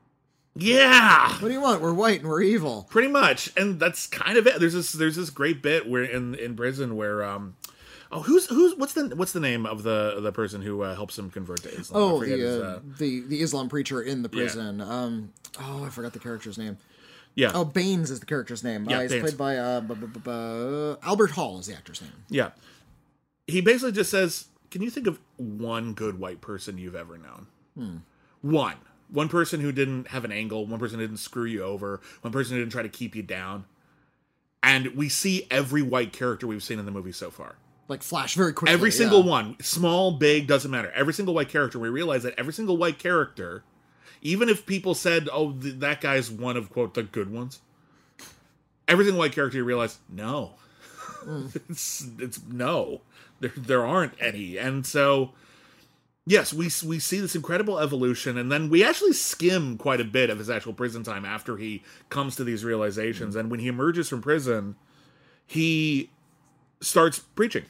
yeah. What do you want? We're white and we're evil. Pretty much. And that's kind of it. There's this, there's this great bit where in, in prison where, um, oh, who's, who's, what's the, what's the name of the, the person who uh, helps him convert to Islam? Oh, the, his, uh, the, the Islam preacher in the prison. Yeah. Um, oh, I forgot the character's name. Yeah. Oh, Baines is the character's name. Yeah, uh, he's Baines. played by, uh, b- b- b- b- Albert Hall is the actor's name. Yeah. He basically just says, can you think of one good white person you've ever known? Hmm. One. One person who didn't have an angle, one person who didn't screw you over, one person who didn't try to keep you down. And we see every white character we've seen in the movie so far. Like flash very quickly. Every single yeah. one. Small, big, doesn't matter. Every single white character, we realize that every single white character, even if people said, oh, th- that guy's one of, quote, the good ones, every single white character you realize, no. Mm. it's, it's no. There, there aren't any, and so yes, we we see this incredible evolution, and then we actually skim quite a bit of his actual prison time after he comes to these realizations. And when he emerges from prison, he starts preaching,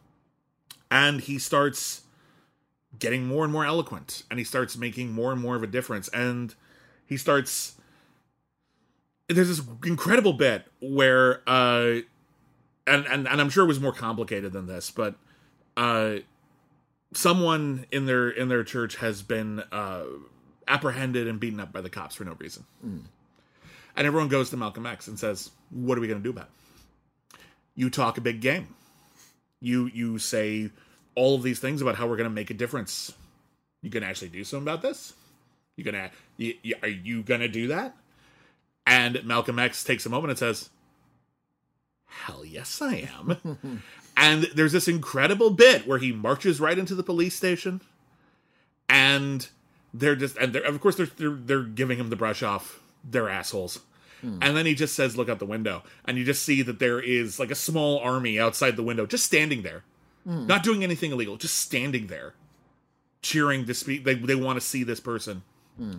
and he starts getting more and more eloquent, and he starts making more and more of a difference, and he starts. There's this incredible bit where. Uh, And, and and I'm sure it was more complicated than this, but uh, someone in their in their church has been uh, apprehended and beaten up by the cops for no reason. Mm. And everyone goes to Malcolm X and says, what are we going to do about it? You talk a big game. You you say all of these things about how we're going to make a difference. You can actually do something about this? You gonna you, you, are you going to do that? And Malcolm X takes a moment and says, hell yes, I am. And there's this incredible bit where he marches right into the police station, and they're just, and they're, of course, they're, they're they're giving him the brush off. They're assholes. Hmm. And then he just says, "Look out the window," and you just see that there is like a small army outside the window, just standing there, hmm. not doing anything illegal, just standing there, cheering to speak. They they want to see this person. Hmm.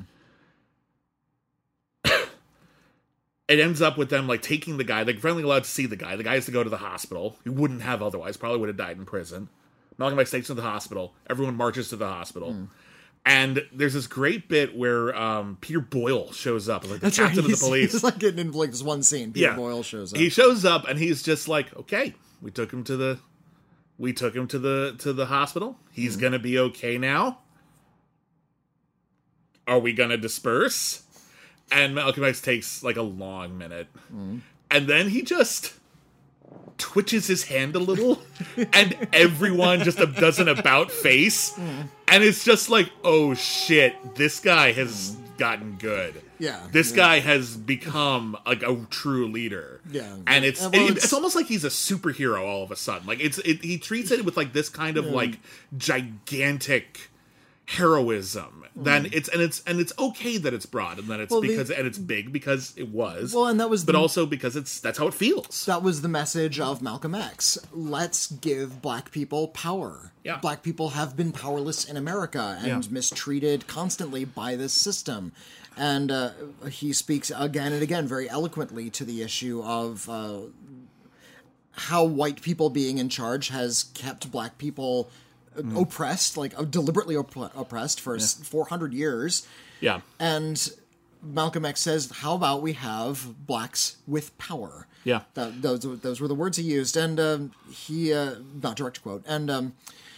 It ends up with them like taking the guy. They're finally allowed to see the guy. The guy has to go to the hospital. He wouldn't have otherwise. Probably would have died in prison. Malcolm X takes him to the hospital. Everyone marches to the hospital. Mm. And there's this great bit where um, Peter Boyle shows up, like the That's captain right. of the police. He's like getting in like this one scene. Peter yeah. Boyle shows up. He shows up and he's just like, okay, we took him to the, we took him to the to the hospital. He's mm. gonna be okay now. Are we gonna disperse? And Malcolm X takes like a long minute. Mm. And then he just twitches his hand a little. And everyone just does an about face. Mm. And it's just like, oh shit, this guy has gotten good. Yeah. This yeah. guy has become like a true leader. Yeah. And it's, Uh, well, it- it's- it's almost like he's a superhero all of a sudden. Like it's it, he treats it with like this kind of like gigantic heroism. Then it's and it's and it's okay that it's broad and that it's Well, the- because and it's big because it was. Well, and that was but the- also because it's that's how it feels. That was the message of Malcolm X. Let's give black people power. Yeah. Black people have been powerless in America and Yeah. mistreated constantly by this system. And uh, he speaks again and again very eloquently to the issue of uh, how white people being in charge has kept black people Mm-hmm. oppressed, like uh, deliberately opp- oppressed for s four hundred years. Yeah. And Malcolm X says, how about we have blacks with power? Yeah. That, those, those were the words he used. And um, he, uh, not direct quote, and um,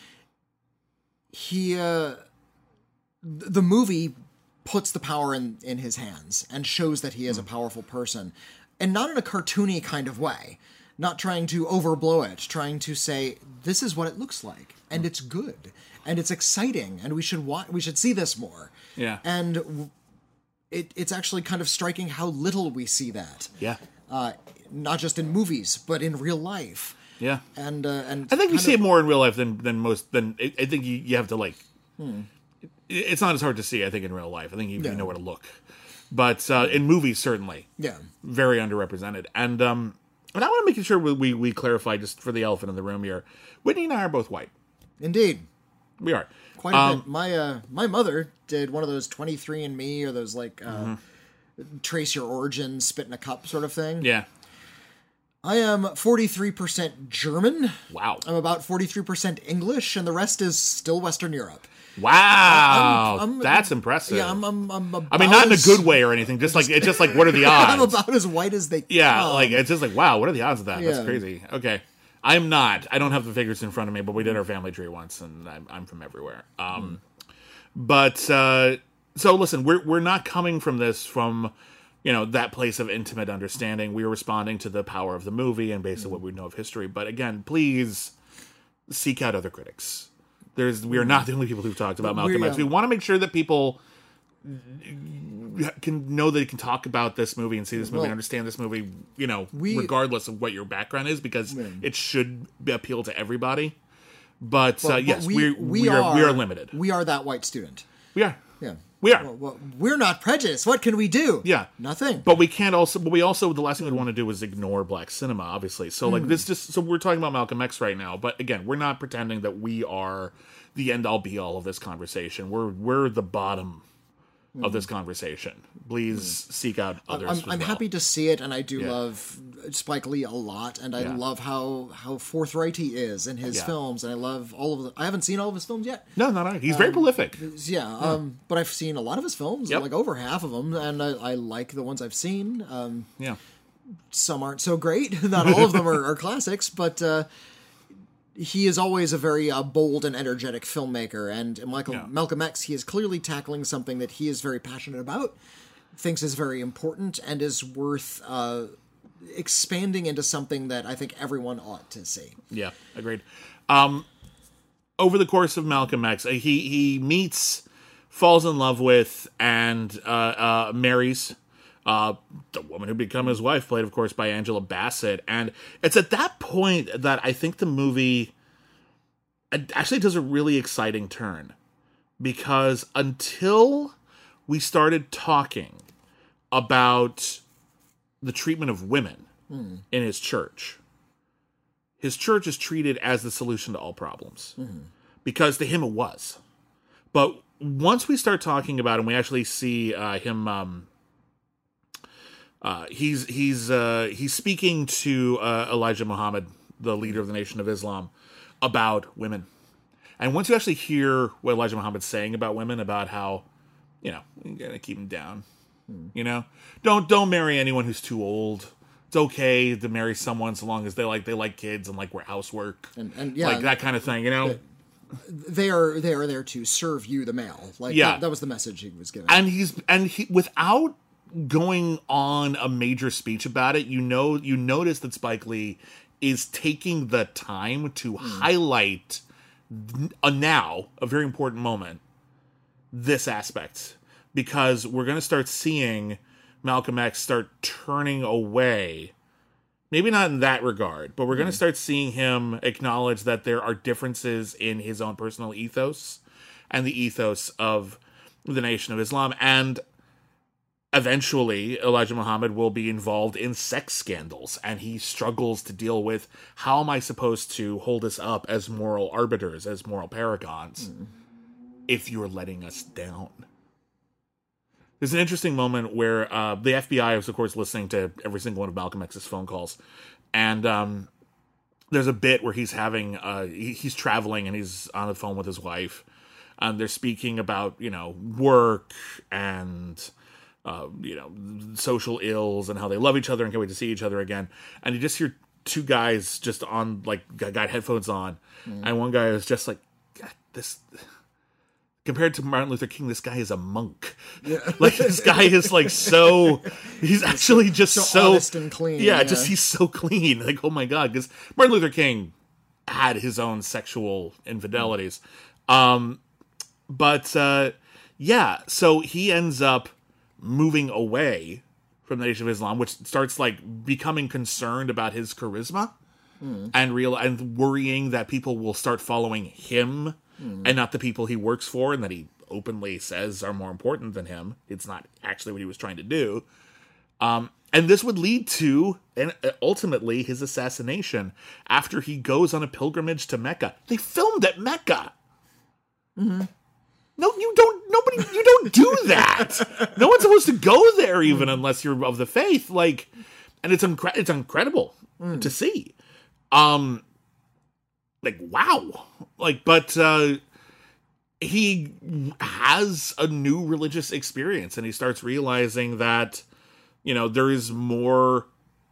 he, uh, th- the movie puts the power in, in his hands and shows that he is a powerful person. And not in a cartoony kind of way. Not trying to overblow it, trying to say, this is what it looks like. And it's good. And it's exciting. And we should wa- we should see this more. Yeah. And w- it, it's actually kind of striking how little we see that. Yeah. Uh, not just in movies, but in real life. Yeah. And uh, and I think we kind see of- it more in real life than than most. Than I I think you, you have to like. Hmm. it- It's not as hard to see. I think in real life. I think you, Yeah. you know where to look. But uh, in movies, certainly, Yeah. very underrepresented. And um, and I want to make sure we, we we clarify just for the elephant in the room here. Whitney and I are both white. Indeed. We are Quite a Um, bit. My uh, my mother did one of those twenty-three and me or those like uh, trace your origin, spit in a cup sort of thing. Yeah. I am forty-three percent German. Wow. I'm about forty-three percent English, and the rest is still Western Europe. Wow. I'm- I'm- That's impressive. Yeah, I'm. I'm, I'm about I mean, not in a as- good way or anything. Just like it's just like what are the odds? I'm about as white as they. Yeah, come. like it's just like wow, what are the odds of that? That's Yeah. crazy. Okay, I'm not. I don't have the figures in front of me, but we did our family tree once, and I'm, I'm from everywhere. Um, but uh, so listen, we're we're not coming from this from you know that place of intimate understanding. We are responding to the power of the movie and basically what we know of history. But again, please seek out other critics. There's we are not the only people who've talked about Malcolm We, X. uh, We want to make sure that people can know that you can talk about this movie and see this movie Well, and understand this movie, you know, we- regardless of what your background is, because it should be appeal to everybody. But uh, But yes, we, we, we, are, we are limited. We are that white student. We are. Yeah. We are. Well, well, we're not prejudiced. What can we do? Yeah. Nothing. But we can't also, but we also, the last thing we'd want to do is ignore black cinema, obviously. So, Hmm. like, this just, so we're talking about Malcolm X right now, but again, we're not pretending that we are the end all be all of this conversation. We're, we're the bottom of this conversation. Please seek out others. I'm, as I'm well. happy to see it, and I do Yeah. love Spike Lee a lot, and I Yeah. love how how forthright he is in his Yeah. films, and I love all of the. I haven't seen all of his films yet. No, no, no. He's very prolific. Yeah, um, but I've seen a lot of his films, Yep. like over half of them, and I, I like the ones I've seen. Um, Yeah. some aren't so great. Not all of them are, are classics, but uh, he is always a very uh, bold and energetic filmmaker. And Michael Yeah. Malcolm X, he is clearly tackling something that he is very passionate about, thinks is very important, and is worth uh, expanding into something that I think everyone ought to see. Yeah, agreed. Um, over the course of Malcolm X, uh, he he meets, falls in love with, and uh, uh, marries uh, the woman who became his wife, played, of course, by Angela Bassett. And it's at that point that I think the movie actually does a really exciting turn. Because until we started talking about the treatment of women Hmm. in his church, his church is treated as the solution to all problems. Mm-hmm. Because to him it was. But once we start talking about him, we actually see uh, him. Um, uh, he's he's uh, he's speaking to uh, Elijah Muhammad, the leader of the Nation of Islam, about women. And once you actually hear what Elijah Muhammad's saying about women, about how, you know, you gotta keep them down. Hmm. You know, don't don't marry anyone who's too old. It's okay to marry someone so long as they like they like kids and like wear housework And, and yeah, like that kind of thing. You know. they are they are there to serve you, the male. Like Yeah. that, that was the message he was giving. And he's and he without going on a major speech about it, you know, you notice that Spike Lee is taking the time to highlight a now a very important moment, this aspect, because we're going to start seeing Malcolm X start turning away. Maybe not in that regard, but we're going to start seeing him acknowledge that there are differences in his own personal ethos and the ethos of the Nation of Islam. And eventually, Elijah Muhammad will be involved in sex scandals, and he struggles to deal with, how am I supposed to hold us up as moral arbiters, as moral paragons, mm. if you're letting us down? There's an interesting moment where uh, the F B I is, of course, listening to every single one of Malcolm X's phone calls. And um, there's a bit where he's having, uh, he, he's traveling and he's on the phone with his wife. And they're speaking about, you know, work and, uh, you know, social ills and how they love each other and can't wait to see each other again. And you just hear two guys just on, like, got headphones on. Mm. And one guy is just like, God, this... Compared to Martin Luther King, this guy is a monk. Yeah. Like, this guy is, like, so... He's actually just so... so honest and clean. Yeah, yeah, just he's so clean. Like, oh my God. Because Martin Luther King had his own sexual infidelities. Mm. Um, but, uh, yeah, so he ends up moving away from the Nation of Islam, which starts, like, becoming concerned about his charisma mm. and real and worrying that people will start following him Mm. and not the people he works for, and that he openly says are more important than him. It's not actually what he was trying to do. Um, and this would lead to, and ultimately, his assassination after he goes on a pilgrimage to Mecca. They filmed at Mecca. Mm-hmm. No, you don't, nobody, you don't do that. No one's supposed to go there even mm. unless you're of the faith. Like, and it's, incre- it's incredible mm. to see. Um, Like, wow. Like, but uh, he has a new religious experience, and he starts realizing that, you know, there is more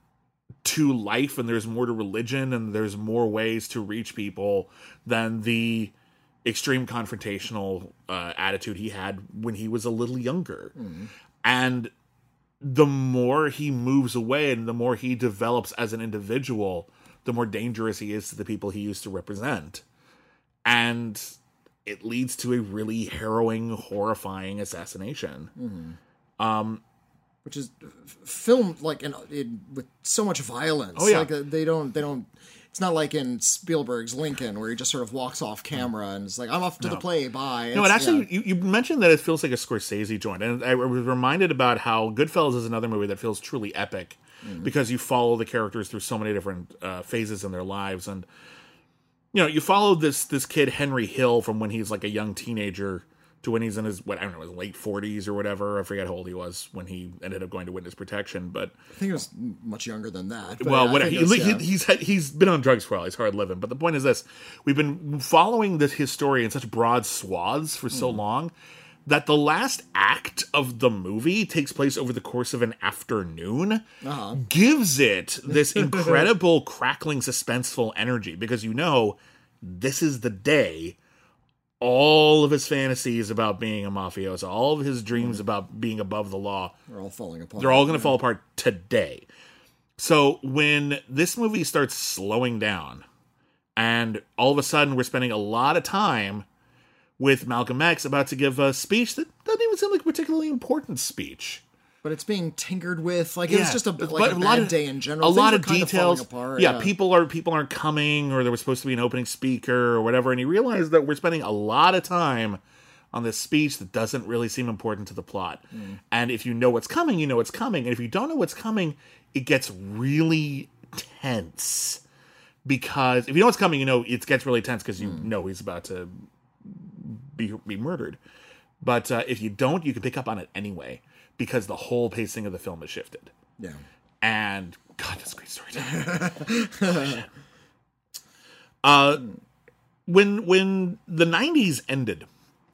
to life, and there's more to religion, and there's more ways to reach people than the extreme confrontational uh, attitude he had when he was a little younger. Mm. And the more he moves away and the more he develops as an individual, the more dangerous he is to the people he used to represent. And it leads to a really harrowing, horrifying assassination. Mm-hmm. Um, Which is filmed like in, in with so much violence. Oh yeah, like, uh, they don't they don't. It's not like in Spielberg's Lincoln where he just sort of walks off camera and it's like, I'm off to no. the play, bye. It's, no, it actually, yeah. you, you mentioned that it feels like a Scorsese joint. And I was reminded about how Goodfellas is another movie that feels truly epic mm-hmm. because you follow the characters through so many different uh, phases in their lives. And, you know, you follow this this kid, Henry Hill, from when he's like a young teenager to when he's in his, what, I don't know, his late forties or whatever. I forget how old he was when he ended up going to witness protection, but... I think he was much younger than that. Well, yeah, whatever. He, was, he, yeah. he's he's been on drugs for a while. He's hard living. But the point is this. We've been following this, his story in such broad swaths for so mm. long that the last act of the movie takes place over the course of an afternoon, uh-huh. gives it this incredible, crackling, suspenseful energy, because you know this is the day all of his fantasies about being a mafioso, all of his dreams mm. about being above the law, they're all falling apart. They're all going to yeah. fall apart today. So when this movie starts slowing down, and all of a sudden we're spending a lot of time with Malcolm X about to give a speech that doesn't even seem like a particularly important speech. But it's being tinkered with, like yeah. it was just a, like a, a bad of, day in general. A Things lot of kind details. Of apart, yeah, yeah, people are people aren't coming, or there was supposed to be an opening speaker or whatever. And he realized that we're spending a lot of time on this speech that doesn't really seem important to the plot. Mm. And if you know what's coming, you know what's coming. And if you don't know what's coming, it gets really tense. Because if you know what's coming, you know it gets really tense because you mm. know he's about to be be murdered. But uh, if you don't, you can pick up on it anyway, because the whole pacing of the film has shifted. Yeah. And, God, that's a great storytelling. uh, when, when the nineties ended,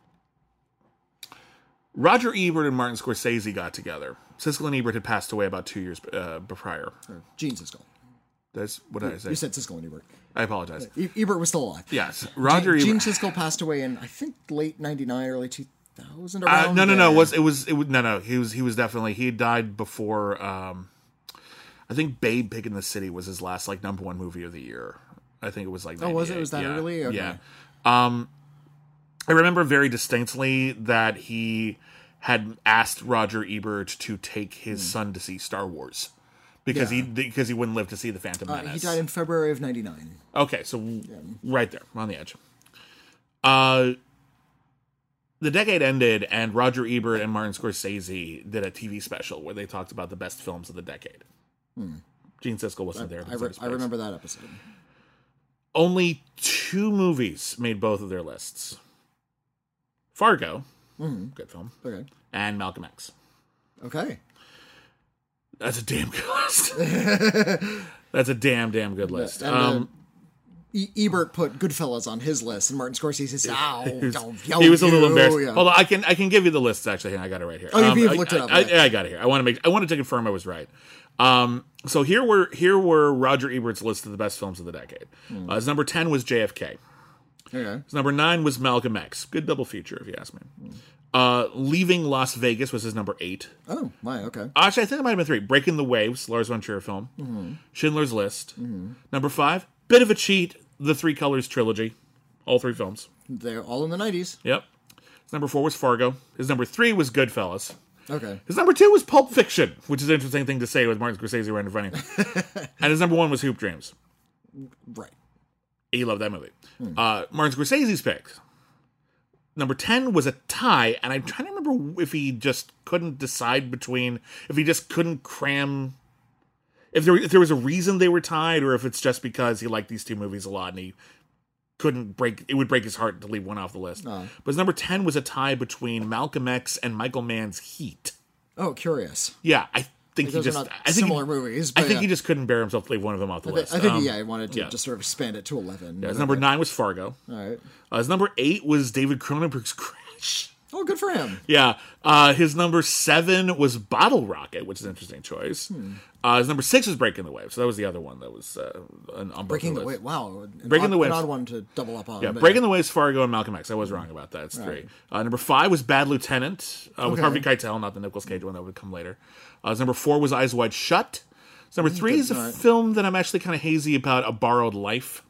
Roger Ebert and Martin Scorsese got together. Siskel and Ebert had passed away about two years uh, prior. Uh, Gene Siskel. That's what did I say? You said Siskel and Ebert. I apologize. E- Ebert was still alive. Yes. Roger Gene, Ebert. Gene Siskel passed away in, I think, late ninety-nine, early two thousand. Uh, no, no, no. It was, it was, it was, no, no. He was, he was definitely, he died before, um, I think Babe Pig in the City was his last, like, number one movie of the year. I think it was like, oh, was it? Was that yeah. early? Okay. Yeah. Um, I remember very distinctly that he had asked Roger Ebert to take his mm. son to see Star Wars because yeah. he because he wouldn't live to see the Phantom Menace. Uh, he died in February of ninety-nine. Okay, so yeah. right there on the edge. Uh, the decade ended, and Roger Ebert and Martin Scorsese did a T V special where they talked about the best films of the decade. Hmm. Gene Siskel wasn't I, there. I, re- I remember that episode. Only two movies made both of their lists. Fargo, mm-hmm. good film, okay, and Malcolm X. Okay. That's a damn good list. That's a damn, damn good list. And, um, uh, E- Ebert put Goodfellas on his list, and Martin Scorsese says, "Ow, he was, don't yo, he was a little you. embarrassed." Yeah. Hold on, I can I can give you the list. Actually, I got it right here. Oh, um, you've I, looked it up. I, right? I, I got it here. I want to make. I wanted to confirm I was right. Um, so here were here were Roger Ebert's list of the best films of the decade. Mm. Uh, his number ten was J F K. Okay. His number nine was Malcolm X. Good double feature, if you ask me. Mm. Uh, Leaving Las Vegas was his number eight. Oh, my, okay. Actually, I think it might have been three. Breaking the Waves, Lars von Trier film. Mm-hmm. Schindler's List. Mm-hmm. Number five, bit of a cheat, The Three Colors trilogy. All three films. They're all in the nineties. Yep. His number four was Fargo. His number three was Goodfellas. Okay. His number two was Pulp Fiction, which is an interesting thing to say with Martin Scorsese right in front of you. And his number one was Hoop Dreams. Right. He loved that movie. Hmm. Uh, Martin Scorsese's pick. Number ten was a tie, and I'm trying to remember if he just couldn't decide between, if he just couldn't cram, if there, if there was a reason they were tied, or if it's just because he liked these two movies a lot and he couldn't break, it would break his heart to leave one off the list. Oh. But his number ten was a tie between Malcolm X and Michael Mann's Heat. Oh, curious. Yeah, I think like he just, are not I think similar he, movies. I think yeah. he just couldn't bear himself to leave one of them off the I list. Think, I think, um, yeah, he wanted to yeah. just sort of expand it to eleven. Yeah, his number nine was Fargo. All right. Uh, his number eight was David Cronenberg's Crash. Oh, good for him. Yeah. Uh, his number seven was Bottle Rocket, which is an interesting choice. Hmm. Uh, his number six was Breaking the Wave. So that was the other one that was uh, on, on Breaking the Wave. Wow. An Breaking odd, the Wave. An odd one to double up on. Yeah, Breaking the Waves, Fargo, and Malcolm X. I was wrong about that. It's three. Right. Uh, number five was Bad Lieutenant uh, with okay. Harvey Keitel, not the Nicolas Cage one that would come later. Uh, his number four was Eyes Wide Shut. His number three good, is a right. film that I'm actually kind of hazy about, A Borrowed Life.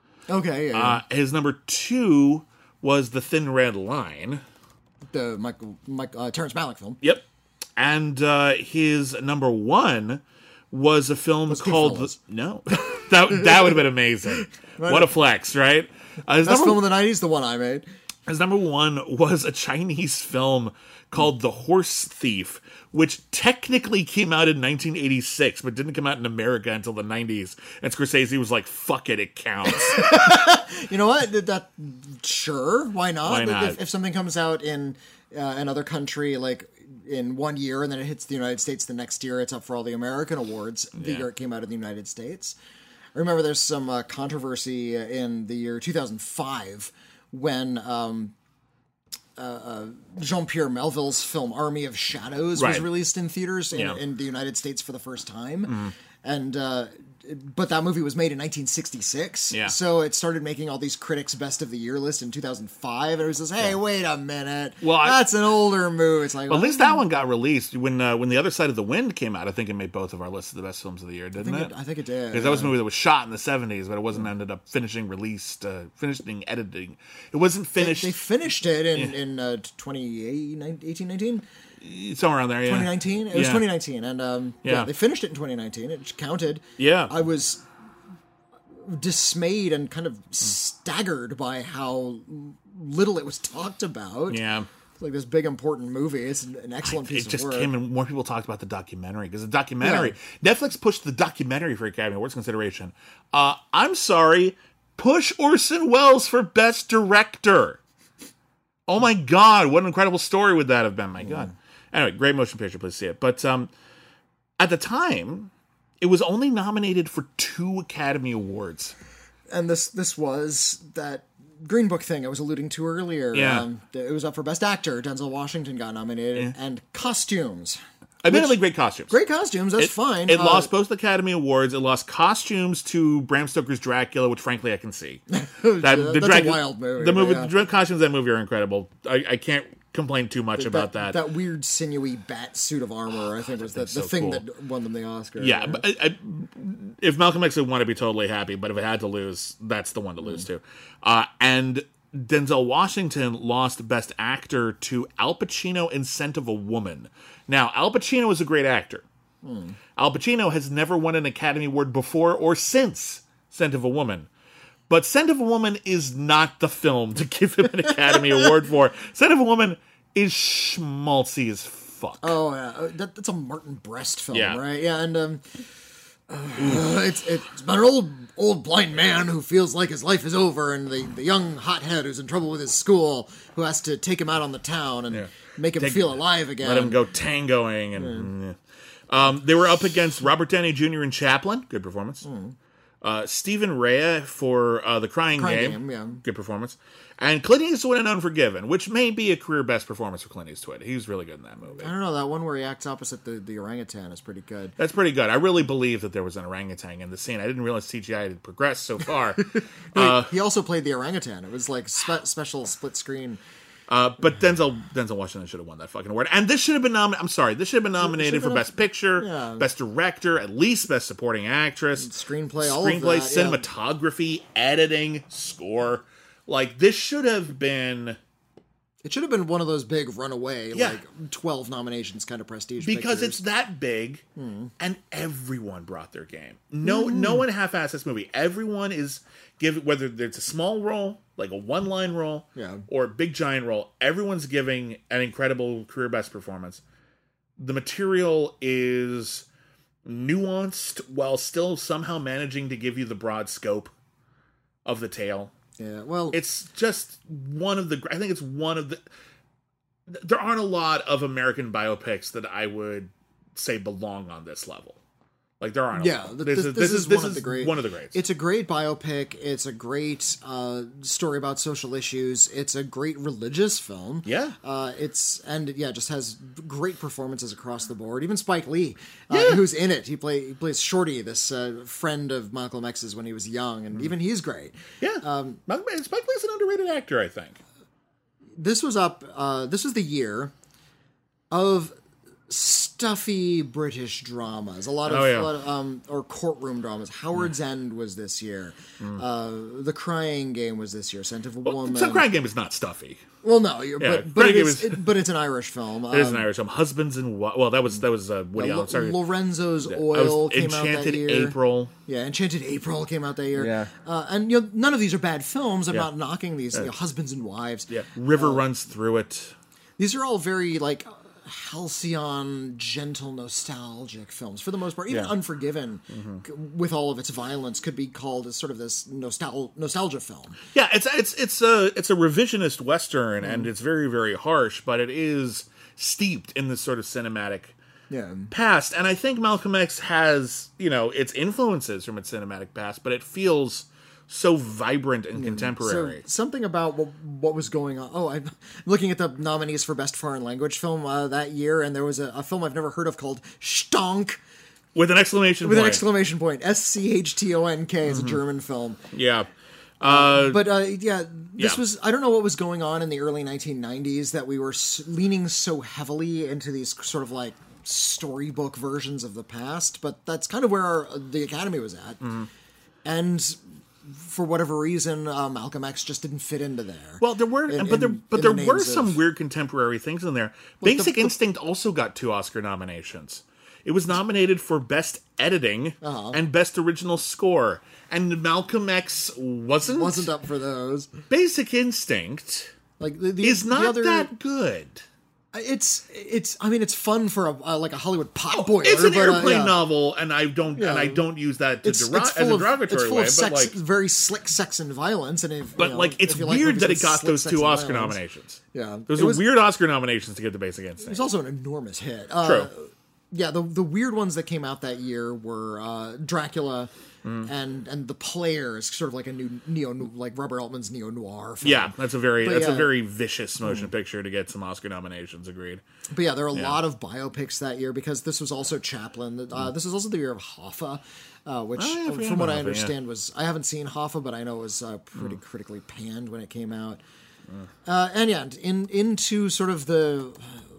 Okay, yeah, yeah. Uh, his number two was The Thin Red Line. The Michael, Mike, uh, Terrence Malick film. Yep. And uh, his number one was a film Let's called... The, no. that that would have been amazing. Right. What a flex, right? Uh, Best number, film of the nineties, the one I made. His number one was a Chinese film called The Horse Thief, which technically came out in nineteen eighty-six, but didn't come out in America until the nineties. And Scorsese was like, fuck it, it counts. You know what? That, sure, why not? Why not? If, if something comes out in uh, another country, like in one year, and then it hits the United States the next year, it's up for all the American awards the yeah. year it came out in the United States. I remember there's some uh, controversy in the year two thousand five when... Um, Uh, uh, Jean-Pierre Melville's film Army of Shadows right. was released in theaters in, yeah. in the United States for the first time. Mm. And, uh, but that movie was made in nineteen sixty-six. Yeah. So it started making all these critics' best of the year list in two thousand five. And it was just, hey, yeah. wait a minute. Well, that's I, an older movie. It's like, well, at least that one got released when uh, when The Other Side of the Wind came out. I think it made both of our lists of the best films of the year, didn't I it? it? I think it did. Because that was a movie that was shot in the seventies, but it wasn't ended up finishing released, uh, finishing editing. It wasn't finished. They, they finished it in, yeah. in uh, twenty eighteen, nineteen Somewhere around there, yeah. twenty nineteen? It yeah. was twenty nineteen. And um, yeah. yeah, they finished it in twenty nineteen. It counted. Yeah. I was dismayed and kind of staggered by how little it was talked about. Yeah. It's like this big important movie. It's an excellent piece it just of work. came and more people talked about the documentary because the documentary yeah. Netflix pushed the documentary for Academy Awards consideration. Uh, I'm sorry, push Orson Welles for Best Director. Oh my God, what an incredible story would that have been? My God. Yeah. Anyway, great motion picture. Please see it. But um, at the time, it was only nominated for two Academy Awards. And this this was that Green Book thing I was alluding to earlier. Yeah. Um, it was up for Best Actor. Denzel Washington got nominated. Yeah. And costumes. Admittedly, great costumes. Great costumes, that's it, fine. It uh, lost both Academy Awards. It lost costumes to Bram Stoker's Dracula, which frankly I can see. That, the that's Dracula, a wild movie. The movie, yeah. the costumes of that movie are incredible. I, I can't complain too much that, about that. That weird sinewy bat suit of armor, I think, was the, the so thing cool. that won them the Oscar. Yeah, yeah. But I, I, if Malcolm X would want to be totally happy, but if it had to lose, that's the one to lose mm. to. Uh, and Denzel Washington lost Best Actor to Al Pacino in Scent of a Woman. Now, Al Pacino is a great actor. Hmm. Al Pacino has never won an Academy Award before or since Scent of a Woman. But Scent of a Woman is not the film to give him an Academy Award for. Scent of a Woman is schmaltzy as fuck. Oh, yeah. That, that's a Martin Brest film, Yeah. right? Yeah, and um, uh, it's it's about an old old blind man who feels like his life is over, and the, the young hothead who's in trouble with his school who has to take him out on the town and Yeah. make him Take- feel alive again. Let him go tangoing. and yeah. um, They were up against Robert Downey Junior in Chaplin. Good performance. Mm. Uh, Stephen Rea for uh, The Crying, Crying Game. Game, yeah. Good performance. And Clint Eastwood in Unforgiven, which may be a career best performance for Clint Eastwood. He was really good in that movie. I don't know, that one where he acts opposite the, the orangutan is pretty good. That's pretty good. I really believe that there was an orangutan in the scene. I didn't realize C G I had progressed so far. uh, he also played the orangutan. It was like spe- special split screen. uh, but Denzel Denzel Washington should have won that fucking award. And this should have been nominated. I'm sorry, this should have been nominated for been Best up- Picture, yeah. Best Director, at least Best Supporting Actress, Screenplay, all of screenplay, that, yeah. cinematography, editing, score. Like, this should have been... It should have been one of those big runaway, Yeah. like twelve nominations kind of prestige Because pictures. it's that big, and everyone brought their game. No, no one half-assed this movie. Everyone is giving, whether it's a small role, like a one-line role, Yeah. or a big giant role. Everyone's giving an incredible career best performance. The material is nuanced while still somehow managing to give you the broad scope of the tale. Yeah, well, It's just one of the. I think it's one of the. There aren't a lot of American biopics that I would say belong on this level. Like, there aren't. yeah, a lot. th- This, this, is this this is, this one is of the great. one of the greats. It's a great biopic. It's a great uh, story about social issues. It's a great religious film. Yeah. uh, it's and yeah, just has great performances across the board. Even Spike Lee, uh, Yeah. who's in it, he play he plays Shorty, this uh, friend of Malcolm X's when he was young, and even he's great. yeah. Um, Spike Lee's an underrated actor, I think. This was up. Uh, this was the year of stuffy British dramas. A lot of, Oh, yeah. a lot of um, or courtroom dramas. Howard's End was this year. Uh, the Crying Game was this year. Scent of a Woman. Some Crying Game is not stuffy. Well, no, you're, Yeah, but but Crying it Game is, is- it, but it's an Irish film. It is an Um, Irish film. Husbands and Wi- well, that was that was uh, Woody Lo- Allen. Sorry, Lorenzo's I Oil was came out that Enchanted year. April. Yeah, Enchanted April came out that year. Yeah. uh, and you know, none of these are bad films. I'm Yeah. not knocking these. You know, husbands and wives. Yeah, River runs through it. These are all very like halcyon, gentle, nostalgic films for the most part. Even Yeah. Unforgiven, c- with all of its violence, could be called as sort of this nostal- nostalgia film. Yeah, it's it's it's a it's a revisionist western, and it's very very harsh, but it is steeped in this sort of cinematic Yeah, past. And I think Malcolm X has, you know, its influences from its cinematic past, but it feels so vibrant and contemporary. So something about what, what was going on. Oh, I'm looking at the nominees for Best Foreign Language Film uh, that year, and there was a, a film I've never heard of called Stonk, with an exclamation with point. an exclamation point. S C H T O N K is a German film. Yeah. Uh, But uh, yeah, this Yeah. was, I don't know what was going on in the early nineteen nineties that we were s- leaning so heavily into these sort of like storybook versions of the past, but that's kind of where our, the Academy was at. Mm-hmm. And for whatever reason, uh, Malcolm X just didn't fit into there. well, there were, in- but there, in- but in there the were names some of- weird contemporary things in there. the- Basic the- Instinct also got two Oscar nominations. It was nominated for Best Editing Uh-huh. and Best Original Score, and Malcolm X wasn't. Wasn't up for those. Basic Instinct Like the, the is the not other, that good. It's it's. I mean, it's fun for a uh, like a Hollywood pot boiler. It's an but, uh, airplane yeah. novel, and I don't Yeah. and I don't use that to It's, deri- it's as full a of derogatory it's full way, of but sex, like, very slick sex and violence, and if, but you know, like, it's if you like weird movies that with it got slick those sex two and Oscar violence. nominations. Yeah, Those it are was, weird Oscar nominations to get the Basic Instinct. It's also an enormous hit. Uh, True. Yeah, the the weird ones that came out that year were uh, Dracula Mm. and and The Players, sort of like a new neo like Robert Altman's neo noir film. Yeah, that's a very But that's yeah. a very vicious motion picture to get some Oscar nominations. Agreed. But yeah, there are a lot of biopics that year because this was also Chaplin. Mm. Uh, this was also the year of Hoffa, uh, which, Oh, yeah, I forgot from what about I Hoffa, yeah. understand, was I haven't seen Hoffa, but I know it was uh, pretty Mm. critically panned when it came out. Uh, and yeah, in into sort of the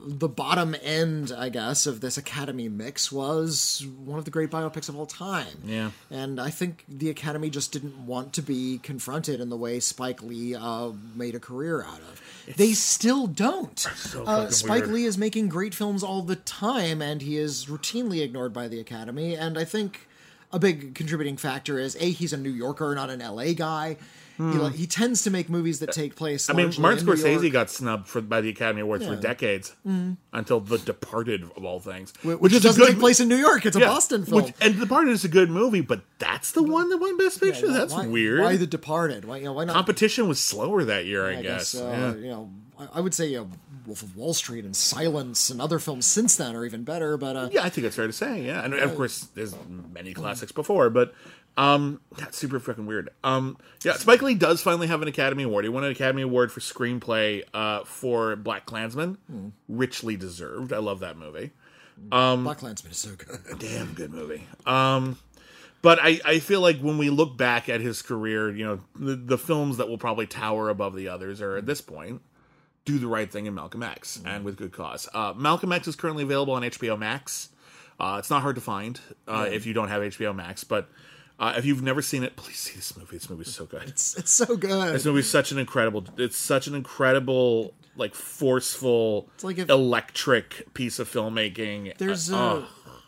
the bottom end, I guess, of this Academy mix was one of the great biopics of all time. Yeah. And I think the Academy just didn't want to be confronted in the way Spike Lee uh, made a career out of. It's they still don't. So uh, Spike weird. Lee is making great films all the time, and he is routinely ignored by the Academy. And I think a big contributing factor is, A, he's a New Yorker, not an L A guy. Hmm. He, like, he tends to make movies that take place. I mean, Martin Scorsese York. got snubbed for, by the Academy Awards Yeah. for decades mm. until The Departed, of all things, which, which doesn't take place in New York. It's a yeah, Boston film, which, and The Departed is a good movie, but that's the one that won Best Picture. Yeah, that's why, weird. Why The Departed? Why, you know, why not? Competition was slower that year, I, I guess. guess uh, yeah. you know, I, I would say you know, Wolf of Wall Street and Silence and other films since then are even better. But uh, yeah, I think that's fair to say. Yeah, and of course, there's many classics before, but. Um, that's super fucking weird. Um, yeah, Spike Lee does finally have an Academy Award. He won an Academy Award for screenplay uh, for Black Klansman. Mm. Richly deserved. I love that movie. Um, Black Klansman is so good. Damn good movie. Um, but I, I feel like when we look back at his career, you know, the, the films that will probably tower above the others are at this point Do the Right Thing and Malcolm X, mm. and with good cause. Uh, Malcolm X is currently available on H B O Max. Uh, it's not hard to find uh, yeah. if you don't have H B O Max, but Uh, if you've never seen it, please see this movie. This movie is so good. It's it's so good. This movie is such an incredible. It's such an incredible, like forceful, it's like if, electric piece of filmmaking. There's, uh, uh,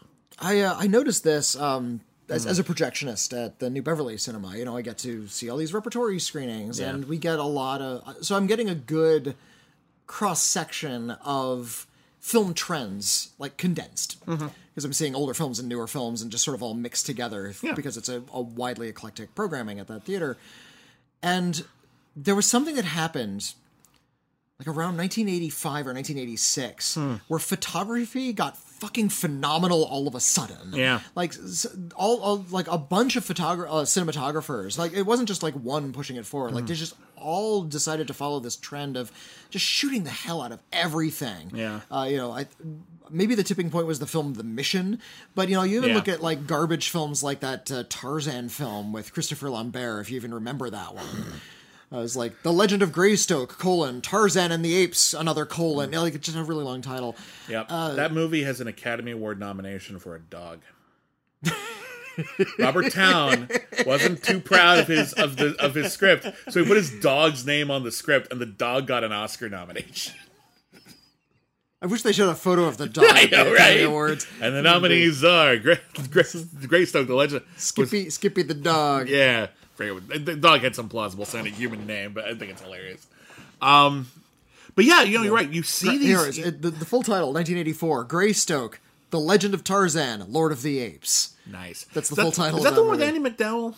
I uh, I noticed this um, as mm. as a projectionist at the New Beverly Cinema. You know, I get to see all these repertory screenings, yeah. and we get a lot of. So I'm getting a good cross section of film trends, like condensed. Mm-hmm. Because I'm seeing older films and newer films and just sort of all mixed together yeah. because it's a, a widely eclectic programming at that theater. And there was something that happened like around nineteen eighty-five or nineteen eighty-six hmm. where photography got fucking phenomenal all of a sudden. Yeah. Like all, all like a bunch of photogra- uh, cinematographers. Like it wasn't just like one pushing it forward. Mm. Like they just all decided to follow this trend of just shooting the hell out of everything. Yeah. Uh, you know, I maybe the tipping point was the film The Mission, but you know, you even yeah. look at like garbage films like that uh, Tarzan film with Christopher Lambert, if you even remember that one. Uh, it was like The Legend of Greystoke, colon, Tarzan and the Apes, another colon. Like, it's just a really long title. Yep. Uh, that movie has an Academy Award nomination for a dog. Robert Towne wasn't too proud of his of the of his script, so he put his dog's name on the script, and the dog got an Oscar nomination. I wish they showed a photo of the dog I at know, the right? Academy Awards. And the nominees are Gray, Gray, Greystoke, the Legend. Skippy, was, Skippy the dog. Yeah. The dog had some plausible sounding human name, but I think it's hilarious. Um, but yeah, you know, you're right. You see these. Here is it, the, the full title, nineteen eighty-four, Greystoke, The Legend of Tarzan, Lord of the Apes. Nice. That's the is full that, title. Is that of the that one with movie. Andy McDowell?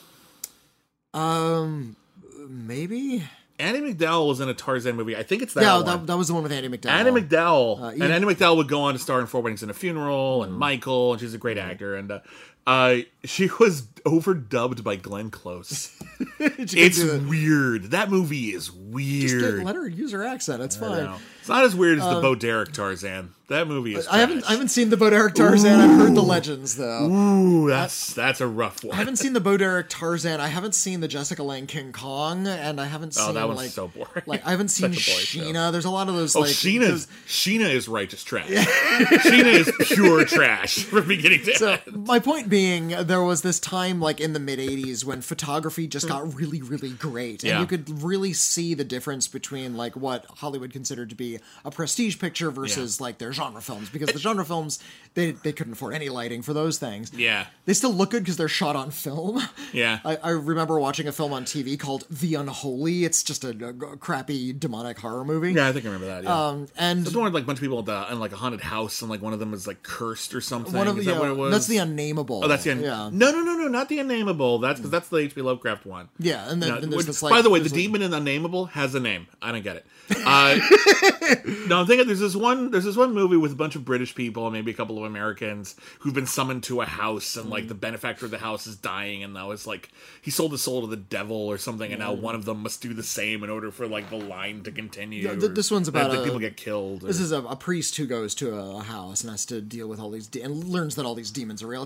Um, maybe. Andy McDowell was in a Tarzan movie. I think it's that yeah, one. that, that was the one with Andy McDowell. Andy McDowell. Uh, and Andy McDowell would go on to star in Four Weddings and a Funeral and mm. Michael, and she's a great actor. And uh, uh, she was overdubbed by Glenn Close. It's weird. That movie is weird. Just get, let her use her accent. It's fine. It's not as weird as uh, the Bo Derek Tarzan. That movie is. I haven't. I haven't seen the Bo Derek Tarzan. Ooh. I've heard the legends though. Ooh, that's I, that's a rough one. I haven't seen the Bo Derek Tarzan. I haven't seen the Jessica Lange King Kong, and I haven't seen. Oh, that one's like, so boring. Like I haven't seen Sheena. Show. There's a lot of those. Oh, like, Sheena's Sheena is righteous trash. Sheena is pure trash from beginning to so, end. My point being, there was this time like in the mid eighties when photography just got really, really great, and yeah. you could really see the difference between like what Hollywood considered to be a prestige picture versus yeah. like their genre films, because the genre films they they couldn't afford any lighting for those things. Yeah, they still look good because they're shot on film. Yeah, I, I remember watching a film on T V called The Unholy. It's just a, a crappy demonic horror movie. Yeah, I think I remember that. Yeah. Um, and it's one with like a bunch of people in like a haunted house, and like one of them is like cursed or something. One of is yeah, that what it was? That's The Unnameable. Oh, that's the un- yeah. No, no, no, no, not The Unnameable. That's because that's the H P Lovecraft one. Yeah, and then, no, and there's this, like, by the way, the like, demon in Unnameable has a name. I don't get it. Uh, no, I'm thinking there's this one. There's this one movie with a bunch of British people and maybe a couple of Americans who've been summoned to a house, and like the benefactor of the house is dying, and now it's like he sold his soul to the devil or something, and now one of them must do the same in order for like the line to continue. Yeah, th- this one's about that, a, people get killed. Or, this is a, a priest who goes to a, a house and has to deal with all these de- and learns that all these demons are real. It's kind of like a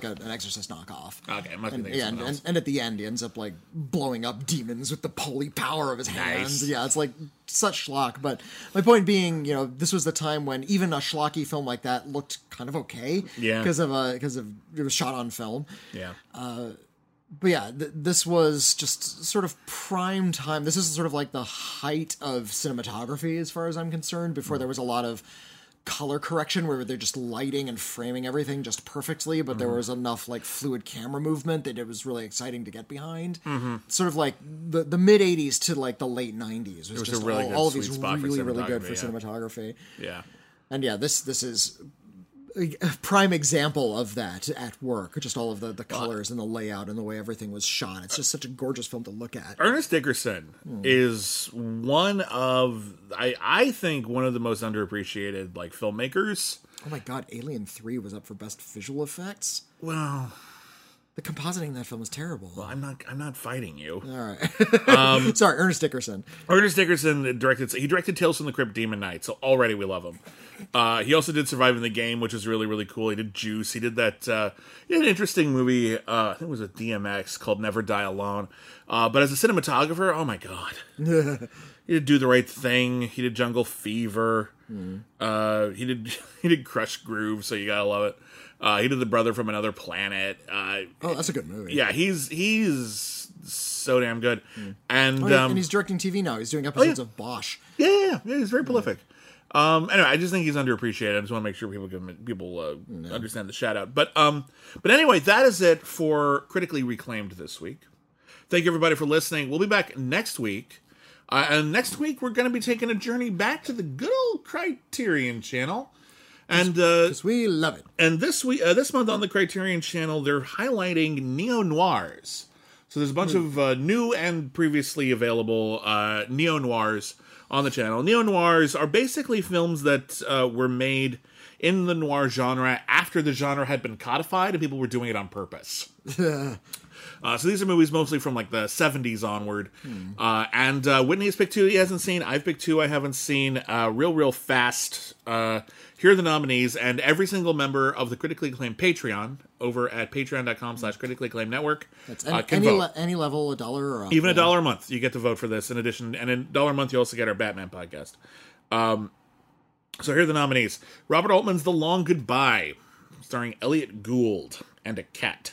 a, an Exorcist knockoff. Okay, it must and, be yeah, and, and, and at the end, he ends up like blowing up demons with the holy power of his hands. Nice. Yeah, it's like such schlock. But my point being, you know, this was the time when even a schlocky film like that looked kind of okay. Yeah. Because of uh, because of it was shot on film. Yeah. Uh, But yeah, th- this was just sort of prime time. This is sort of like the height of cinematography, as far as I'm concerned, before there was a lot of color correction where they're just lighting and framing everything just perfectly, but mm-hmm. there was enough like fluid camera movement that it was really exciting to get behind. Mm-hmm. Sort of like the, the mid eighties to like the late nineties was, was just really all, all of these really, really good for yeah. cinematography. Yeah. And yeah, this this is a prime example of that at work. Just all of the, the colors and the layout and the way everything was shot. It's just such a gorgeous film to look at. Ernest Dickerson mm. is one of, I, I think, one of the most underappreciated like filmmakers. Oh my god, Alien three was up for best visual effects? Well, the compositing in that film was terrible. Well, I'm not. I'm not fighting you. All right. um, Sorry, Ernest Dickerson. Ernest Dickerson directed. He directed Tales from the Crypt, Demon Knight. So already we love him. Uh, he also did Surviving the Game, which is really really cool. He did Juice. He did that. Uh, he had an interesting movie. Uh, I think it was a D M X called Never Die Alone. Uh, but as a cinematographer, oh my god, he did Do the Right Thing. He did Jungle Fever. Mm. Uh, he did. He did Crush Groove. So you gotta love it. Uh, he did The Brother from Another Planet. Uh, oh, that's a good movie. Yeah, he's he's so damn good. Mm. And, oh, yeah, um, and he's directing T V now. He's doing episodes oh, yeah. of Bosch. Yeah, yeah, yeah, he's very prolific. Yeah. Um, anyway, I just think he's underappreciated. I just want to make sure people can people uh, no. understand the shout out. But um, but anyway, that is it for Critically Reclaimed this week. Thank you everybody for listening. We'll be back next week. Uh, and next week we're going to be taking a journey back to the good old Criterion Channel. And because uh, we love it. And this week, uh, this month on the Criterion Channel, they're highlighting neo-noirs. So there's a bunch mm. of uh, new and previously available uh, neo-noirs on the channel. Neo-noirs are basically films that uh, were made in the noir genre after the genre had been codified and people were doing it on purpose. Uh, so these are movies mostly from like the seventies onward. Hmm. Uh, and uh, Whitney has picked two he hasn't seen. I've picked two I haven't seen. Uh, real, real fast. Uh, here are the nominees. And every single member of the Critically Acclaimed Patreon over at patreon.com slash critically acclaimed network That's any, uh, can any, vote. Le- any level, a dollar or up. Even a dollar a month. You get to vote for this in addition. And a dollar a month, you also get our Batman podcast. Um, so here are the nominees. Robert Altman's The Long Goodbye, starring Elliot Gould and a cat.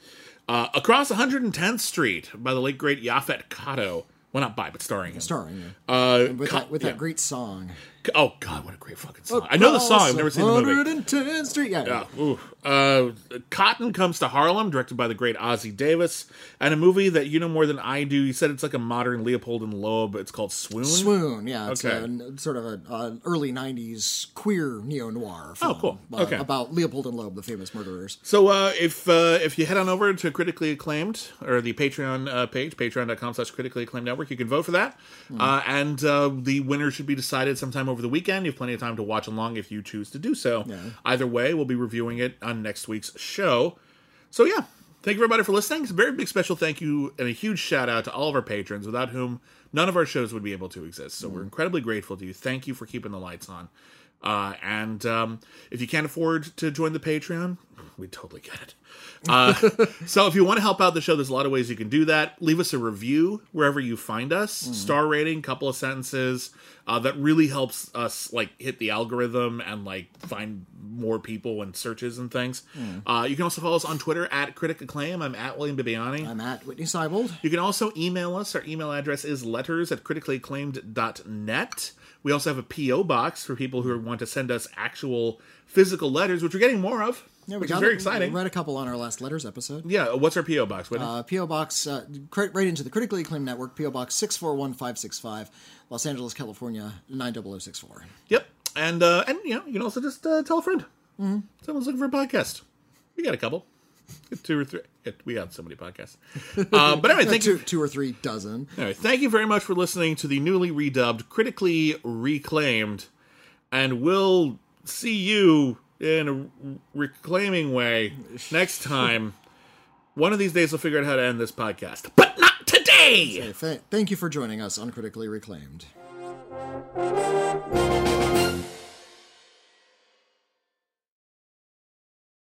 Uh, Across one hundred tenth Street by the late, great Yaphet Kotto. Well, not by, but starring him. Starring, yeah. Uh, with Co- that, with yeah. that great song. Oh, God, what a great fucking song. Across I know the song. I've never seen the movie. one hundred tenth Street, yeah. yeah. Ooh. Uh, Cotton Comes to Harlem, directed by the great Ossie Davis. And a movie that you know more than I do. You said it's like a modern Leopold and Loeb. It's called Swoon? Swoon, yeah. It's okay. a, sort of an early nineties queer neo-noir film. Oh, cool. Uh, okay. About Leopold and Loeb, the famous murderers. So uh, if uh, if you head on over to Critically Acclaimed, or the Patreon uh, page, patreon.com slash critically acclaimed network, you can vote for that. Mm. Uh, and uh, the winner should be decided sometime over the weekend. You have plenty of time to watch along if you choose to do so. Yeah. Either way, we'll be reviewing it on next week's show. So yeah, thank you everybody for listening. It's a very big special thank you and a huge shout out to all of our patrons, without whom none of our shows would be able to exist. So mm. we're incredibly grateful to you. Thank you for keeping the lights on. Uh, and um, if you can't afford to join the Patreon, we totally get it. Uh, so if you want to help out the show, there's a lot of ways you can do that. Leave us a review wherever you find us. Mm. Star rating, couple of sentences. Uh, that really helps us like hit the algorithm and like find more people and searches and things. Mm. Uh, you can also follow us on Twitter at Critic Acclaim. I'm at William Bibiani. I'm at Whitney Seibold. You can also email us. Our email address is letters at critically acclaimed dot net. We also have a P O box for people who want to send us actual physical letters, which we're getting more of. Yeah, we which got is very it. exciting. We read a couple on our last letters episode. Yeah, what's our P O box? Uh, P O box, uh, right into the Critically Acclaimed Network, P O box six four one five six five, Los Angeles, California nine zero zero six four. Yep, and uh, and you know you can also just uh, tell a friend. Mm-hmm. Someone's looking for a podcast. We got a couple, two or three. We got so many podcasts. Uh, but anyway, thank two, you. Two or three dozen. Anyway, thank you very much for listening to the newly redubbed, Critically Reclaimed, and we'll see you in a reclaiming way next time. One of these days we'll figure out how to end this podcast, but not today. So, th- thank you for joining us on Critically Reclaimed.